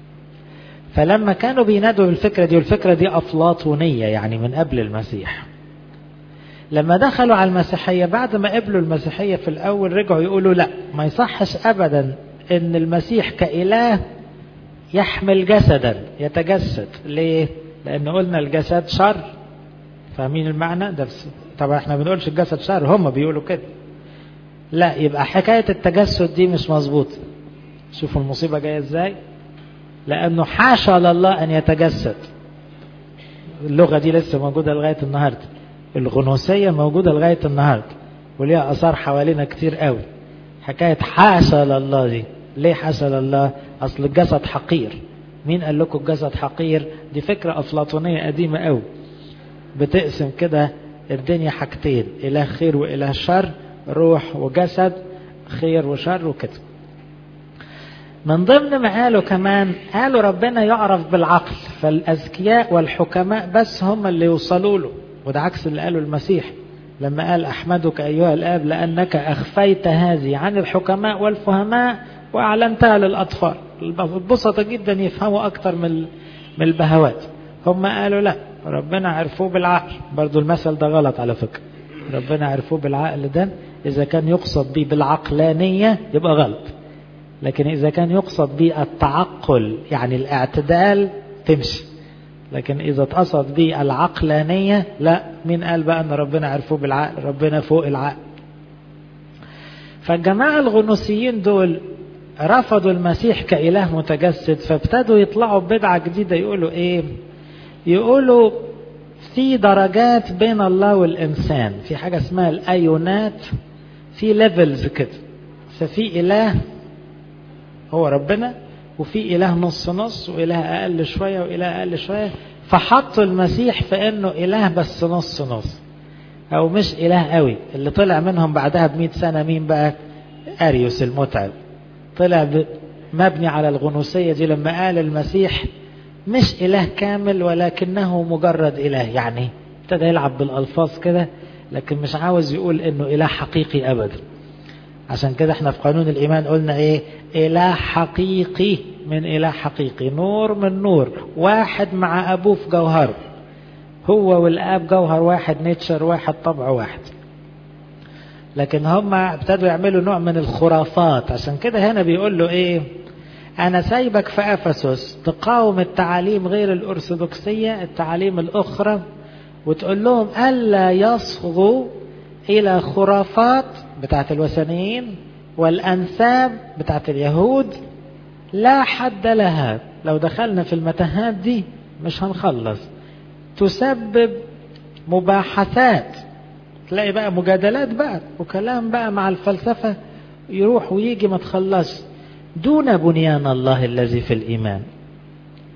فلما كانوا بينادوا بالفكرة دي، والفكرة دي أفلاطونية يعني من قبل المسيح، لما دخلوا على المسيحية بعد ما قبلوا المسيحية في الأول رجعوا يقولوا لا، ما يصحش أبدا إن المسيح كإله يحمل جسدا يتجسد. ليه؟ لأن قلنا الجسد شر. فاهمين المعنى ده؟ طبعا احنا بنقولش الجسد شر، هم بيقولوا كده. لا، يبقى حكاية التجسد دي مش مظبوط. شوفوا المصيبة جاية ازاي. لأنه حاشا لله أن يتجسد. اللغة دي لسه موجودة لغاية النهاردة، الغنوسية موجودة لغاية النهاردة وليها أثار حوالينا كتير قوي. حكاية حاشا لله دي، ليه حاشا لله؟ أصل الجسد حقير. مين قال لكم الجسد حقير؟ دي فكرة أفلاطونية قديمة قوي، بتقسم كده الدنيا حاجتين، إله خير وإله شر، روح وجسد، خير وشر وكده. من ضمن ما قالوا كمان، قالوا ربنا يعرف بالعقل، فالأذكياء والحكماء بس هم اللي يوصلوا له. وده عكس اللي قاله المسيح لما قال أحمدك أيها الآب لأنك أخفيت هذه عن الحكماء والفهماء وأعلنتها للأطفال. البسطة جدا يفهموا أكتر من البهوات. هم قالوا لا، ربنا عرفوه بالعقل. برضو المثل ده غلط على فكرة. ربنا عرفوه بالعقل ده إذا كان يقصد به بالعقلانية يبقى غلط، لكن إذا كان يقصد به التعقل يعني الاعتدال تمشي. لكن إذا تقصد به العقلانية لا. مين قال بقى أن ربنا عرفوه بالعقل؟ ربنا فوق العقل. فالجماعة الغنوسيين دول رفضوا المسيح كإله متجسد، فابتدوا يطلعوا بدعة جديدة. يقولوا إيه؟ يقولوا في درجات بين الله والإنسان، في حاجة اسمها الأيونات، في ليفلز كده. ففي إله هو ربنا، وفي إله نص نص، وإله أقل شوية وإله أقل شوية. فحطوا المسيح في إنه إله بس نص نص، أو مش إله قوي. اللي طلع منهم بعدها ب100 سنة مين بقى؟ أريوس المتعب. طلع مبني على الغنوسية دي لما قال المسيح مش إله كامل ولكنه مجرد إله. يعني ابتدى يلعب بالألفاظ كده، لكن مش عاوز يقول إنه إله حقيقي أبدا. عشان كده احنا في قانون الإيمان قلنا ايه؟ إله حقيقي من إله حقيقي، نور من نور، واحد مع أبوه في جوهره. هو والآب جوهر واحد، نيتشر واحد، طبع واحد. لكن هم ابتدوا يعملوا نوع من الخرافات. عشان كده هنا بيقول له ايه؟ أنا سايبك في أفسس تقاوم التعاليم غير الأرثوذكسية، التعاليم الأخرى، وتقول لهم ألا يصغوا إلى خرافات بتاعت الوثنيين والأنساب بتاعت اليهود لا حد لها. لو دخلنا في المتاهات دي مش هنخلص، تسبب مباحثات. تلاقي بقى مجادلات بقى وكلام بقى مع الفلسفة يروح ويجي ما تخلص، دون بنيان الله الذي في الإيمان.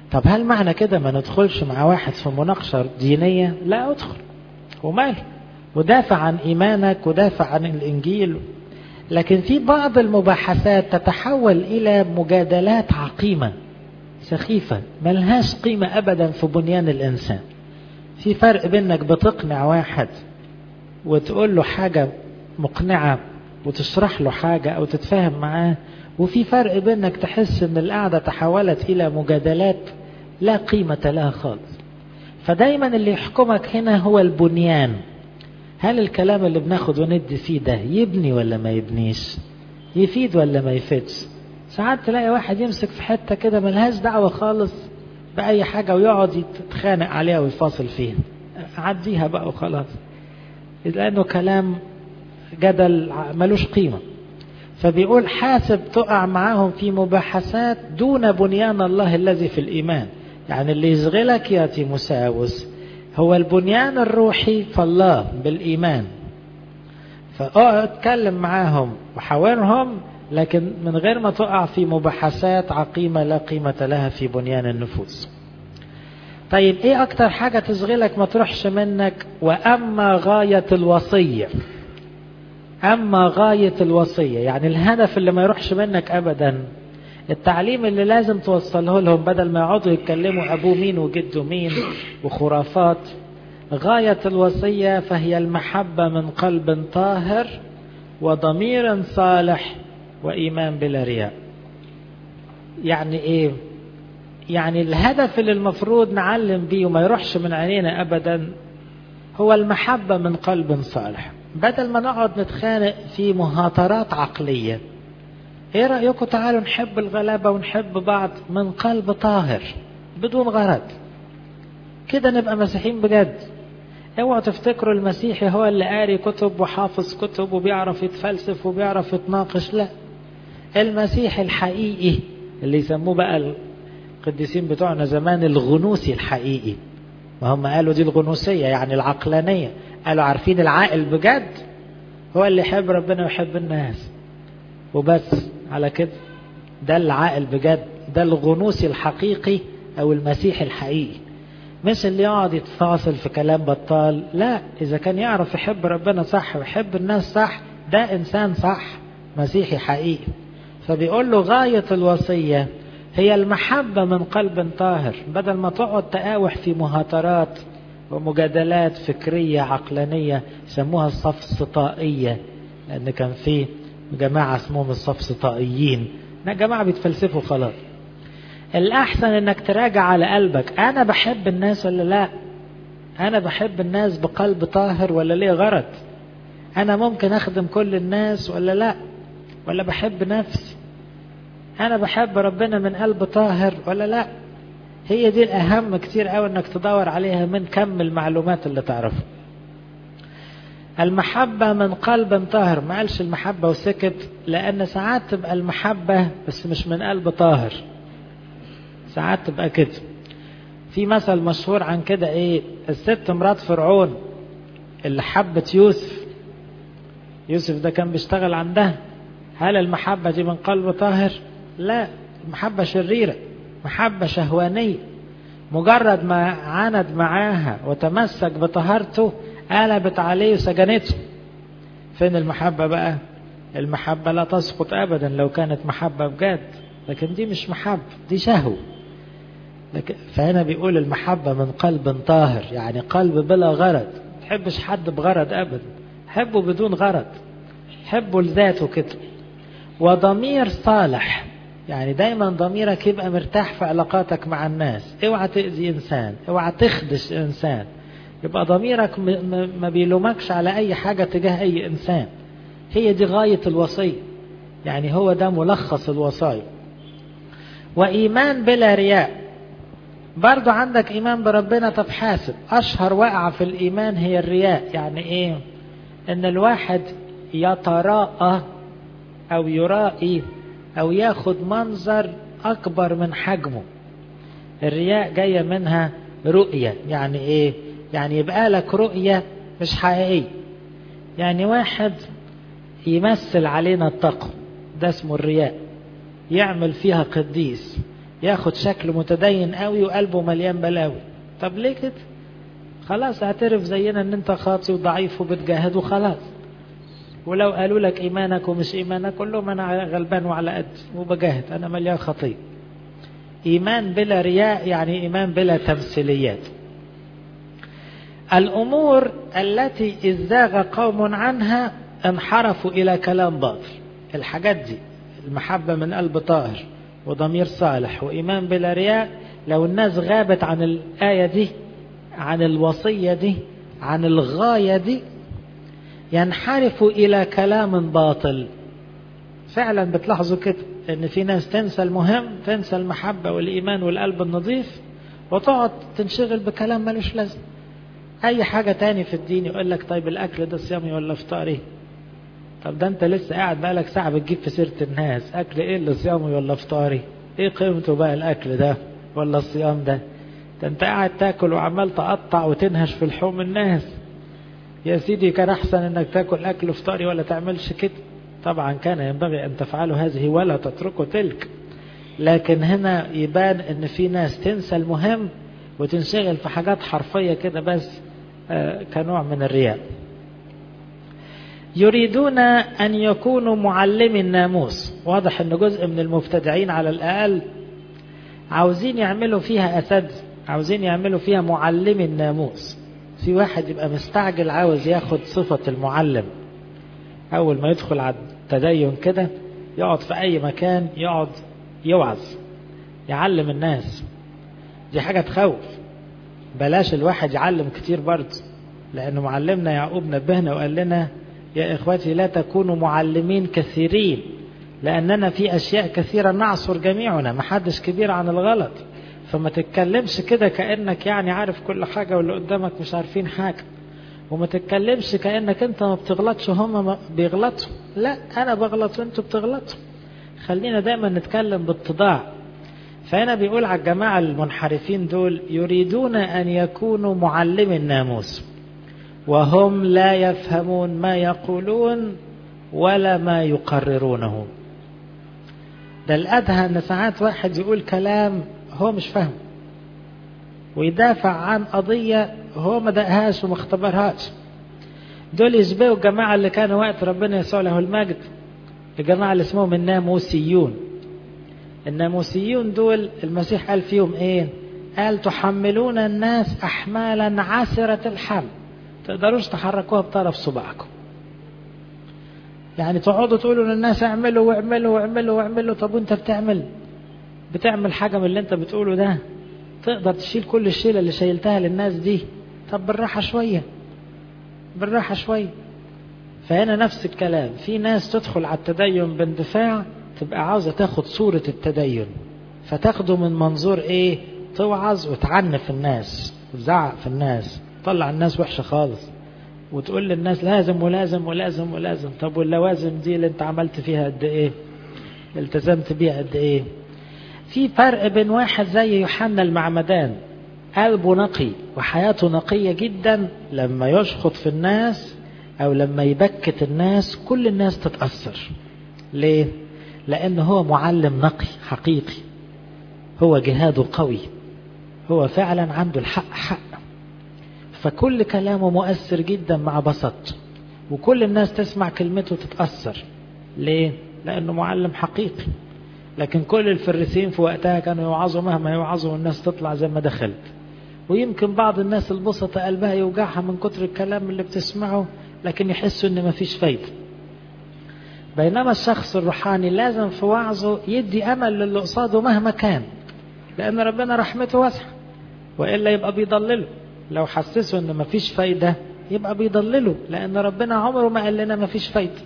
طب هل معنى كده ما ندخلش مع واحد في مناقشة دينية؟ لا، ادخل وماله، ودافع عن إيمانك ودافع عن الإنجيل. لكن في بعض المباحثات تتحول إلى مجادلات عقيمة سخيفة ملهاش قيمة أبدا في بنيان الإنسان. في فرق بينك بتقنع واحد وتقول له حاجة مقنعة وتشرح له حاجة أو تتفاهم معاه، وفي فرق بينك تحس ان القعدة تحولت إلى مجادلات لا قيمة لها خالص. فدايما اللي يحكمك هنا هو البنيان. هل الكلام اللي بناخد وندي فيه ده يبني ولا ما يبنيش؟ يفيد ولا ما يفيدش؟ ساعات تلاقي واحد يمسك في حتة كده ملهاش دعوة خالص بأي حاجة ويقعد يتخانق عليها ويفاصل فيها. عديها بقى وخلاص، لأنه كلام جدل ملوش قيمة. فبيقول حاسب تقع معاهم في مباحثات دون بنيان الله الذي في الإيمان. يعني اللي يشغلك يا تيموساوس هو البنيان الروحي فالله بالإيمان. فاقعد اتكلم معاهم وحاورهم، لكن من غير ما تقع في مباحثات عقيمة لا قيمة لها في بنيان النفوس. طيب ايه اكتر حاجة تشغلك ما تروحش منك؟ واما غاية الوصية. اما غاية الوصية يعني الهدف اللي ما يروحش منك ابدا، التعليم اللي لازم توصله لهم بدل ما يقعدوا يتكلموا ابوه مين وجده مين وخرافات. غاية الوصية فهي المحبة من قلب طاهر وضمير صالح وإيمان بلا رياء. يعني ايه؟ يعني الهدف اللي المفروض نعلم بيه وما يروحش من عينينا ابدا هو المحبة من قلب صالح، بدل ما نقعد نتخانق في مهاترات عقلية. ايه رأيكم تعالوا نحب الغلابة ونحب بعض من قلب طاهر بدون غرض، كده نبقى مسيحيين بجد. اوعوا تفتكروا المسيحي هو اللي قاري كتب وحافظ كتب وبيعرف يتفلسف وبيعرف يتناقش. لا، المسيحي الحقيقي اللي يسموه بقى القديسين بتوعنا زمان الغنوسي الحقيقي، ما هم قالوا دي الغنوسية يعني العقلانية، قالوا عارفين العاقل بجد هو اللي يحب ربنا ويحب الناس وبس على كده. ده العاقل بجد، ده الغنوسي الحقيقي او المسيحي الحقيقي، مش اللي يقعد يتفاصل في كلام بطال. لا، اذا كان يعرف يحب ربنا صح ويحب الناس صح ده انسان صح مسيحي حقيقي. فبيقول له غاية الوصية هي المحبة من قلب طاهر، بدل ما تقعد تقاوح في مهاترات ومجادلات فكرية عقلانية يسموها الصفصطائية، لأن كان في جماعة اسمهم الصفصطائيين، جماعة بيتفلسفوا خلاص. الأحسن إنك تراجع على قلبك، أنا بحب الناس ولا لا؟ أنا بحب الناس بقلب طاهر ولا ليه غرض؟ أنا ممكن أخدم كل الناس ولا لا؟ ولا بحب نفسي؟ أنا بحب ربنا من قلب طاهر ولا لا؟ هي دي الأهم كتير قوي إنك تدور عليها من كم المعلومات اللي تعرفها. المحبة من قلب طاهر، ما قالش المحبة وسكت، لأن ساعات تبقى المحبة بس مش من قلب طاهر، ساعات تبقى كده. في مثل مشهور عن كده، ايه؟ الست مرات فرعون اللي حبت يوسف، يوسف ده كان بيشتغل عندها، هل المحبة دي من قلب طاهر؟ لا، محبة شريرة، محبة شهوانية. مجرد ما عاند معاها وتمسك بطهارته قلبت عليه وسجنته. فين المحبة بقى؟ المحبة لا تسقط أبدا لو كانت محبة بجد، لكن دي مش محبة، دي شهوة. فهنا بيقول المحبة من قلب طاهر، يعني قلب بلا غرض، ما تحبش حد بغرض أبدا، حبه بدون غرض، حبه لذاته كده. وضمير صالح، يعني دايما ضميرك يبقى مرتاح في علاقاتك مع الناس، اوعى تأذي إنسان، اوعى تخدش إنسان، يبقى ضميرك ما بيلومكش على أي حاجة تجاه أي إنسان. هي دي غاية الوصية، يعني هو ده ملخص الوصايا. وإيمان بلا رياء، برضو عندك إيمان بربنا، طب حاسب. أشهر وقعة في الإيمان هي الرياء. يعني إيه؟ إن الواحد يتراءى أو يرائي أو ياخد منظر أكبر من حجمه. الرياء جاية منها رؤية. يعني إيه؟ يعني يبقى لك رؤية مش حقيقية. يعني واحد يمثل علينا التقوى، ده اسمه الرياء، يعمل فيها قديس، ياخد شكل متدين قوي وقلبه مليان بلاوي. طب ليه كده؟ خلاص اعترف زينا ان انت خاطي وضعيف وبتجاهد وخلاص. ولو قالوا لك ايمانك ومش ايمانك قول لهم انا غلبان وعلى قد وبجاهد، انا مليان خطيه. ايمان بلا رياء يعني ايمان بلا تمثيليات. الامور التي اذ زاغ قوم عنها انحرفوا الى كلام باطل. الحاجات دي المحبة من قلب طاهر وضمير صالح وإيمان بلا رياء، لو الناس غابت عن الآية دي، عن الوصية دي، عن الغاية دي، ينحرفوا إلى كلام باطل. فعلا بتلاحظوا كده ان في ناس تنسى المهم، تنسى المحبة والإيمان والقلب النظيف وتقعد تنشغل بكلام ملوش لازم. أي حاجة تاني في الدين يقول لك طيب الأكل ده صيامي ولا فطاري؟ طب ده انت لسه قاعد بقالك ساعة بتجيب في سيرة الناس، اكل ايه اللي صيامي ولا فطاري؟ ايه قيمته بقى الاكل ده ولا الصيام ده؟ ده انت قاعد تاكل وعمال تقطع وتنهش في لحوم الناس. يا سيدي كان احسن انك تاكل اكل فطاري ولا تعملش كده. طبعا كان ينبغي ان تفعلوا هذه ولا تتركوا تلك، لكن هنا يبان ان في ناس تنسى المهم وتنشغل في حاجات حرفية كده بس كنوع من الرياء. يريدون أن يكونوا معلمي الناموس. واضح أن جزء من المبتدعين على الأقل عاوزين يعملوا فيها أسد، عاوزين يعملوا فيها معلمي الناموس. في واحد يبقى مستعجل عاوز ياخد صفة المعلم، أول ما يدخل على التدين كده يقعد في أي مكان يقعد يوعظ يعلم الناس. دي حاجة تخوف. بلاش الواحد يعلم كتير برضه، لأنه معلمنا يعقوب نبهنا وقال لنا يا إخوتي لا تكونوا معلمين كثيرين، لأننا في أشياء كثيرة نعصر جميعنا، محدش كبير عن الغلط. فما تتكلمش كده كأنك يعني عارف كل حاجة واللي قدامك مش عارفين حاجة، وما تتكلمش كأنك انت ما بتغلطش وهم ما بيغلطوا. لا، أنا بغلط وانتوا بتغلطوا. خلينا دايما نتكلم باتضاع. فهنا بيقول على الجماعة المنحرفين دول يريدون أن يكونوا معلمي الناموس وهم لا يفهمون ما يقولون ولا ما يقررونه. ده الأدهى أن ساعات واحد يقول كلام هو مش فاهم ويدافع عن قضية هو ما دقهاش وما اختبرهاش. دول يشبهوا الجماعة اللي كانوا وقت ربنا يسوع له المجد، الجماعة اللي اسمهم الناموسيون. الناموسيون دول المسيح قال فيهم ايه؟ قال تحملون الناس أحمالا عسرة الحمل تقدروش تحركوها بطرف صباعكم. يعني تقعدوا تقولوا للناس اعملوا واعملوا واعملوا واعملوا. طب وانت بتعمل حاجة من اللي انت بتقوله ده؟ تقدر تشيل كل الشيلة اللي شايلتها للناس دي؟ طب بالراحة شوية، بالراحة شوية. فهنا نفس الكلام، في ناس تدخل على التدين باندفاع، تبقى عاوزة تاخد صورة التدين فتاخده من منظور ايه؟ توعظ وتعنف الناس وتزعق في الناس، طلع الناس وحشة خالص، وتقول للناس لازم ولازم ولازم ولازم. طب واللوازم دي اللي انت عملت فيها قد ايه؟ التزمت بيها قد ايه؟ في فرق بين واحد زي يوحنا المعمدان قلبه نقي وحياته نقية جدا، لما يشخط في الناس او لما يبكت الناس كل الناس تتأثر. ليه؟ لأنه هو معلم نقي حقيقي، هو جهاده قوي، هو فعلا عنده الحق حق، فكل كلامه مؤثر جدا مع بسط، وكل الناس تسمع كلمته تتأثر. ليه؟ لأنه معلم حقيقي. لكن كل الفريسين في وقتها كانوا يوعظوا مهما يوعظوا والناس تطلع زي ما دخلت، ويمكن بعض الناس البسطة قلبها يوجعها من كتر الكلام اللي بتسمعه، لكن يحسوا ان مفيش فايدة. بينما الشخص الروحاني لازم في وعظه يدي أمل للي قصاده مهما كان، لأن ربنا رحمته واسعة، وإلا يبقى بيضلله. لو حسسه ان مفيش فايدة يبقى بيضلله، لأن ربنا عمره ما قال لنا مفيش فايدة.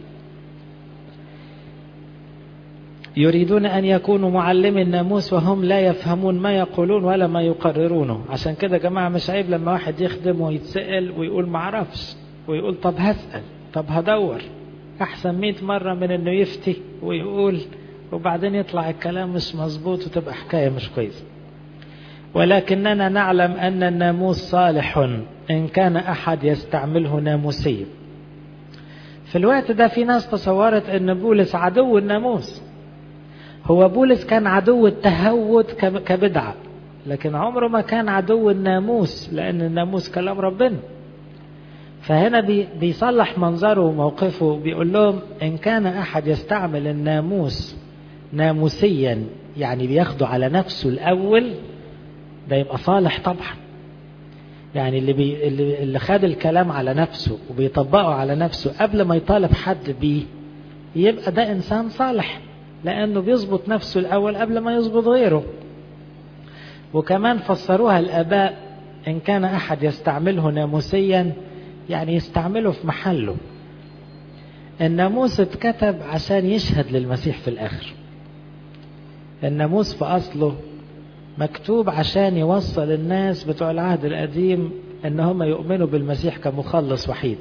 يريدون أن يكونوا معلمي الناموس وهم لا يفهمون ما يقولون ولا ما يقررونه. عشان كده جماعة مش عيب لما واحد يخدم ويتسأل ويقول معرفش، ويقول طب هسأل، طب هدور، أحسن 100 مرة من أنه يفتي ويقول وبعدين يطلع الكلام مش مظبوط وتبقى حكاية مش كويسة. ولكننا نعلم أن الناموس صالح إن كان أحد يستعمله ناموسيا. في الوقت ده في ناس تصورت أن بولس عدو الناموس، هو بولس كان عدو التهود كبدعة، لكن عمره ما كان عدو الناموس، لأن الناموس كلام ربنا. فهنا بيصلح منظره وموقفه، بيقول لهم إن كان أحد يستعمل الناموس ناموسيا، يعني بياخده على نفسه الأول، ده يبقى صالح طبعا. يعني اللي خد الكلام على نفسه وبيطبقه على نفسه قبل ما يطالب حد بيه، يبقى ده إنسان صالح، لأنه بيظبط نفسه الأول قبل ما يظبط غيره. وكمان فسروها الآباء إن كان أحد يستعمله ناموسيا، يعني يستعمله في محله. الناموس اتكتب عشان يشهد للمسيح في الآخر. الناموس في أصله مكتوب عشان يوصل الناس بتوع العهد القديم إن هم يؤمنوا بالمسيح كمخلص وحيد.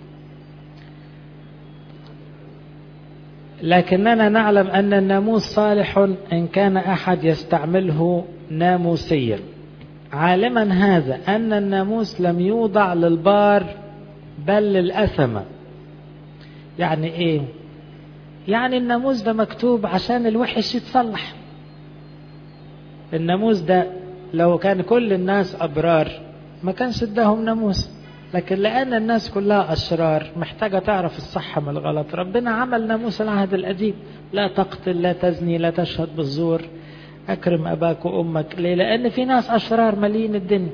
لكننا نعلم أن الناموس صالح إن كان أحد يستعمله ناموسيا، عالما هذا أن الناموس لم يوضع للبار بل للأثمة. يعني إيه؟ يعني الناموس ده مكتوب عشان الوحش يتصلح. الناموس ده لو كان كل الناس أبرار ما كانش اداهم ناموس، لكن لأن الناس كلها أشرار محتاجة تعرف الصح من الغلط، ربنا عمل ناموس العهد القديم: لا تقتل، لا تزني، لا تشهد بالزور، أكرم أباك وأمك. ليه؟ لأن في ناس أشرار مالين الدنيا.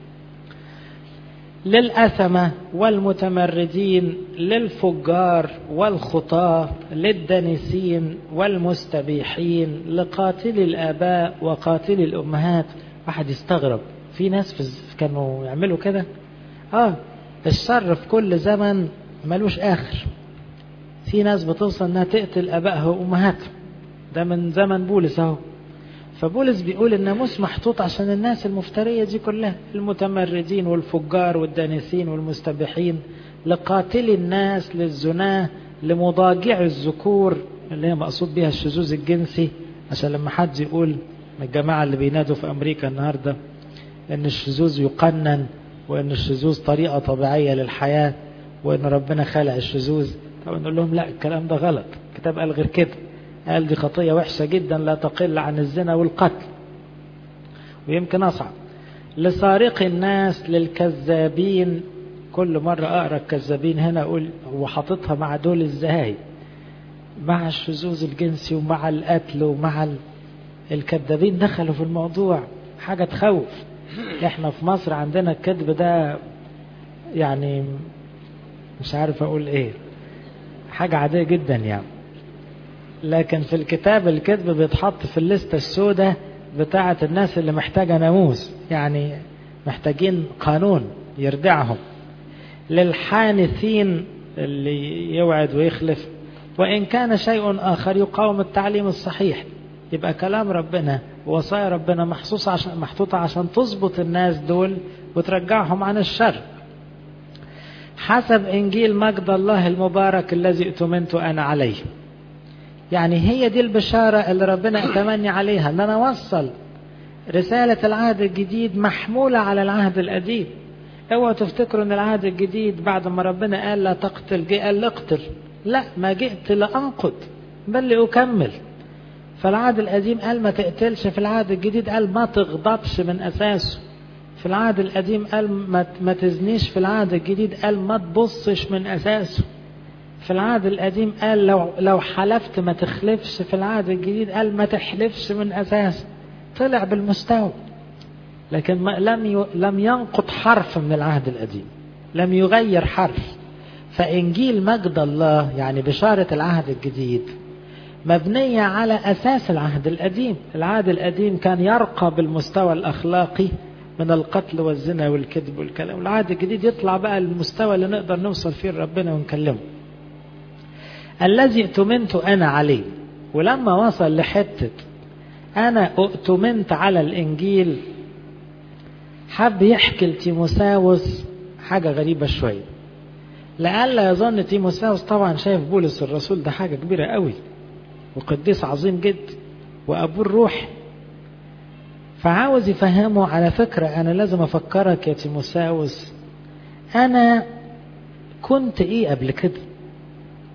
للأثمة والمتمردين، للفجار والخطاة، للدنسين والمستبيحين، لقاتلي الآباء وقاتلي الأمهات. واحد يستغرب، في ناس كانوا يعملوا كده. الشر في كل زمن ملوش آخر. في ناس بتوصل انها تقتل آبائها وأمهاتها، ده من زمن بولس اهو. فبولس بيقول الناموس محطوط عشان الناس المفترية دي كلها: المتمردين والفجار والدانسين والمستبيحين، لقاتلي الناس، للزناه، لمضاجع الذكور، اللي هي مقصود بها الشذوذ الجنسي. عشان لما حد يقول من الجماعة اللي بينادوا في أمريكا النهاردة ان الشذوذ يقنن، وان الشذوذ طريقة طبيعية للحياة، وان ربنا خلق الشذوذ، طبعا نقول لهم لا، الكلام ده غلط، الكتاب قال غير كده. قال دي خطية وحشة جدا لا تقل عن الزنا والقتل، ويمكن أصعب. لسارق الناس، للكذابين. كل مرة أقرأ الكذابين هنا أقول هو حاططها مع دول إزاي؟ مع الشذوذ الجنسي ومع القتل ومع الكذابين دخلوا في الموضوع، حاجة تخوف. احنا في مصر عندنا الكذب ده يعني مش عارف أقول إيه، حاجة عادية جدا يعني. لكن في الكتاب الكذب بيتحط في الليستة السوداء بتاعة الناس اللي محتاجة ناموس، يعني محتاجين قانون يردعهم. للحانثين، اللي يوعد ويخلف، وإن كان شيء آخر يقاوم التعليم الصحيح. يبقى كلام ربنا ووصايا ربنا محطوطة عشان تظبط الناس دول وترجعهم عن الشر. حسب إنجيل مجد الله المبارك الذي اؤتمنت أنا عليه. يعني هي دي البشارة اللي ربنا اتمنى عليها، ان انا اوصل رسالة العهد الجديد محمولة على العهد القديم. اوعوا تفتكروا ان العهد الجديد بعد ما ربنا قال لا تقتل جاء قال اقتل. لا، ما جئت لأنقض بل لأكمل. فالعهد القديم قال ما تقتلش، في العهد الجديد قال ما تغضبش من أساسه. في العهد القديم قال ما تزنيش، في العهد الجديد قال ما تبصش من أساسه. في العهد القديم قال لو حلفت ما تخلفش، في العهد الجديد قال ما تحلفش من أساس. طلع بالمستوى، لكن لم ينقض حرف من العهد القديم، لم يغير حرف. فإنجيل مجد الله يعني بشارة العهد الجديد مبنية على أساس العهد القديم. العهد القديم كان يرقى بالمستوى الأخلاقي من القتل والزنا والكذب والكلام. العهد الجديد يطلع بقى المستوى اللي نقدر نوصل فيه لربنا ونكلمه. الذي اؤتمنت أنا عليه. ولما وصل لحتة أنا اؤتمنت على الإنجيل، حب يحكي لتيموساوس حاجة غريبة شوية، لألا يظن تيموساوس طبعا شايف بولس الرسول ده حاجة كبيرة قوي وقديس عظيم جدا وأبو الروح، فعاوز يفهمه على فكرة أنا لازم أفكرك يا تيموساوس، أنا كنت إيه قبل كده؟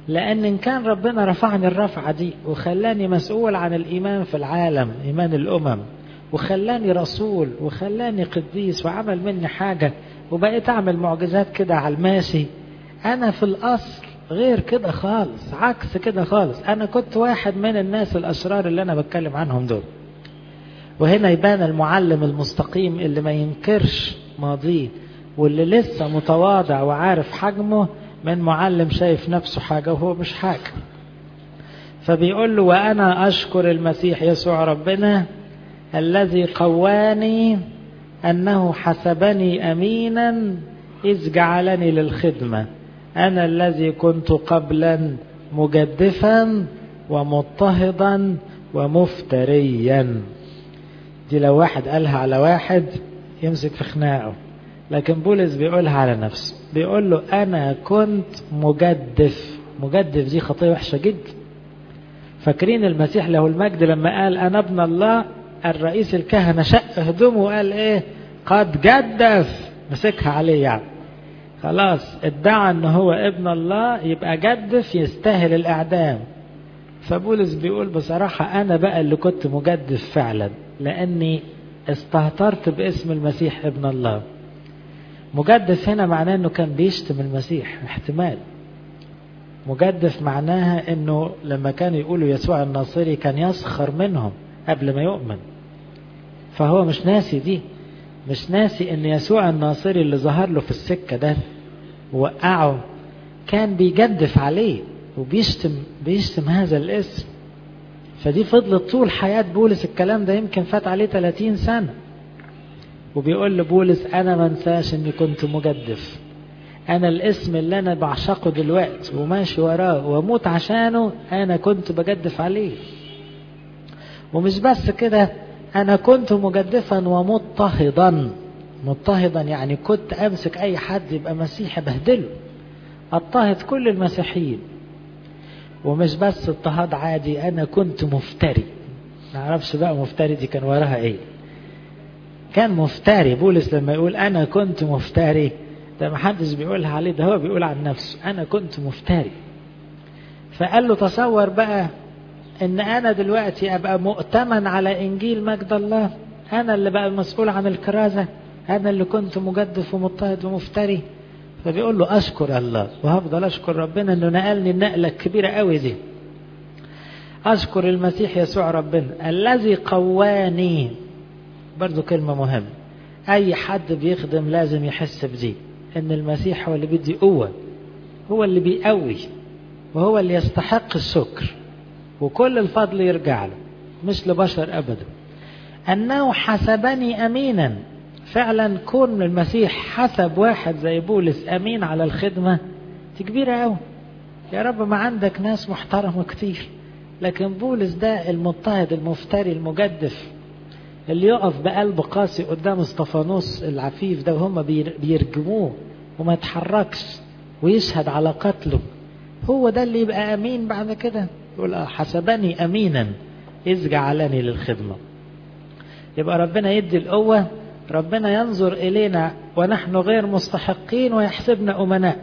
لأن إن كان ربنا رفعني الرفعة دي وخلاني مسؤول عن الإيمان في العالم، إيمان الأمم، وخلاني رسول وخلاني قديس وعمل مني حاجة وبقيت أعمل معجزات كده على الماشي، أنا في الأصل غير كده خالص، عكس كده خالص. أنا كنت واحد من الناس الأشرار اللي أنا بتكلم عنهم دول. وهنا يبان المعلم المستقيم اللي ما ينكرش ماضيه واللي لسه متواضع وعارف حجمه من معلم شايف نفسه حاجة وهو مش حاجة. فبيقول له وأنا أشكر المسيح يسوع ربنا الذي قواني أنه حسبني أمينا إذ جعلني للخدمة، أنا الذي كنت قبلا مجدفا ومضطهدا ومفتريا. دي لو واحد قالها على واحد يمسك في خناقه، لكن بولس بيقولها على نفسه، بيقول له أنا كنت مجدف. مجدف دي خطية وحشة جدا. فاكرين المسيح له المجد لما قال أنا ابن الله، الرئيس الكهنة شق هدومه وقال إيه؟ قد جدف، مسكها عليه يعني. خلاص ادعى أنه هو ابن الله، يبقى جدف يستاهل الإعدام. فبولس بيقول بصراحة أنا بقى اللي كنت مجدف فعلا، لأني استهترت باسم المسيح ابن الله. مجدف هنا معناه أنه كان بيشتم المسيح، احتمال. مجدف معناها أنه لما كانوا يقولوا يسوع الناصري كان يسخر منهم قبل ما يؤمن. فهو مش ناسي دي، مش ناسي أن يسوع الناصري اللي ظهر له في السكة ده ووقعه كان بيجدف عليه وبيشتم هذا الاسم. فدي فضلت طول حياة بولس الكلام ده، يمكن فات عليه 30 سنة وبيقول لبولس أنا ما انساش أني كنت مجدف. أنا الاسم اللي أنا بعشقه دلوقتي وماشي وراه وموت عشانه أنا كنت بجدف عليه. ومش بس كده، أنا كنت مجدفا ومضطهدا. مضطهدا يعني كنت أمسك أي حد يبقى مسيحي بهدله، اضطهد كل المسيحيين. ومش بس اضطهاد عادي، أنا كنت مفتري. نعرفش بقى مفتري دي كان وراها إيه. كان مفتري. بولس لما يقول أنا كنت مفتري ده محدش بيقولها عليه، ده هو بيقول عن نفسه أنا كنت مفتري. فقال له تصور بقى ان انا دلوقتي ابقى مؤتمن على انجيل مجد الله، انا اللي بقى مسؤول عن الكرازة، انا اللي كنت مجدف ومضطهد ومفتري. فبيقول له اشكر الله، وهفضل اشكر ربنا انه نقلني النقلة الكبيرة قوي دي. اشكر المسيح يسوع ربنا الذي قواني. برضو كلمة مهمة، اي حد بيخدم لازم يحس بدي، ان المسيح هو اللي بيدي قوة، هو اللي بيقوي، وهو اللي يستحق الشكر، وكل الفضل يرجع له مش لبشر أبدا. أنه حسبني أمينا. فعلا كون المسيح حسب واحد زي بولس أمين على الخدمة دي كبيرة أوي. يا رب ما عندك ناس محترمة كتير، لكن بولس ده المضطهد المفتري المجدف اللي يقف بقلب قاسي قدام اسطفانوس العفيف ده وهم بيرجموه وما يتحركش ويشهد على قتله، هو ده اللي يبقى أمين بعد كده. يقول حسبني أمينا إذ جعلني للخدمة. يبقى ربنا يدي القوة، ربنا ينظر إلينا ونحن غير مستحقين ويحسبنا أمناء،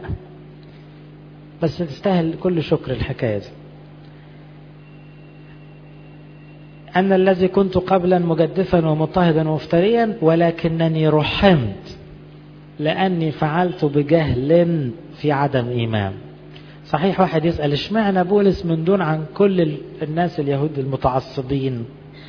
بس تستاهل كل شكر الحكاية دي. أنا الذي كنت قبلا مجدفا ومضطهدا ومفتريا ولكنني رحمت لأني فعلت بجهل في عدم إيمان. صحيح واحد يسأل اشمعنى بولس من دون عن كل الناس اليهود المتعصبين؟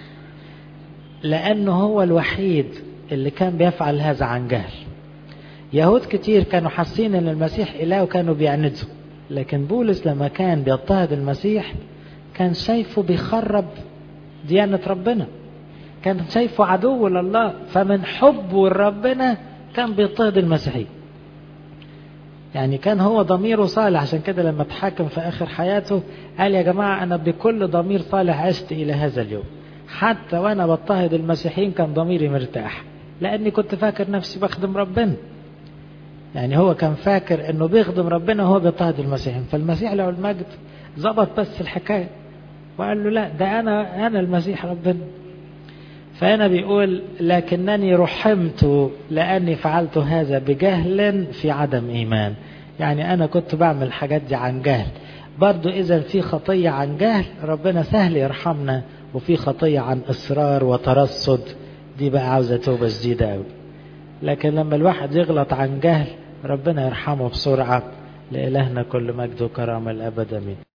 لأنه هو الوحيد اللي كان بيفعل هذا عن جهل. يهود كتير كانوا حاسين ان المسيح إله وكانوا بيعندوا، لكن بولس لما كان بيضطهد المسيح كان شايفه بيخرب ديانة ربنا، كان شايفه عدو لله، فمن حبه لربنا كان بيضطهد المسيحيين. يعني كان هو ضميره صالح، عشان كده لما اتحاكم في آخر حياته قال يا جماعة أنا بكل ضمير صالح عشت إلى هذا اليوم، حتى وأنا بضطهد المسيحيين كان ضميري مرتاح، لأني كنت فاكر نفسي بخدم ربنا. يعني هو كان فاكر أنه بيخدم ربنا وهو بيضطهد المسيحيين، فالمسيح له المجد ضبط بس الحكاية وقال له لا ده أنا المسيح ربنا. فأنا بيقول لكنني رحمت لأني فعلت هذا بجهل في عدم إيمان. يعني أنا كنت بعمل الحاجات دي عن جهل، برضو إذا في خطية عن جهل ربنا سهل يرحمنا، وفي خطية عن إصرار وترصد دي بقى عاوزة توبة جديدة أوي. لكن لما الواحد يغلط عن جهل ربنا يرحمه بسرعة. لإلهنا كل مجد وكرامة الأبد آمين.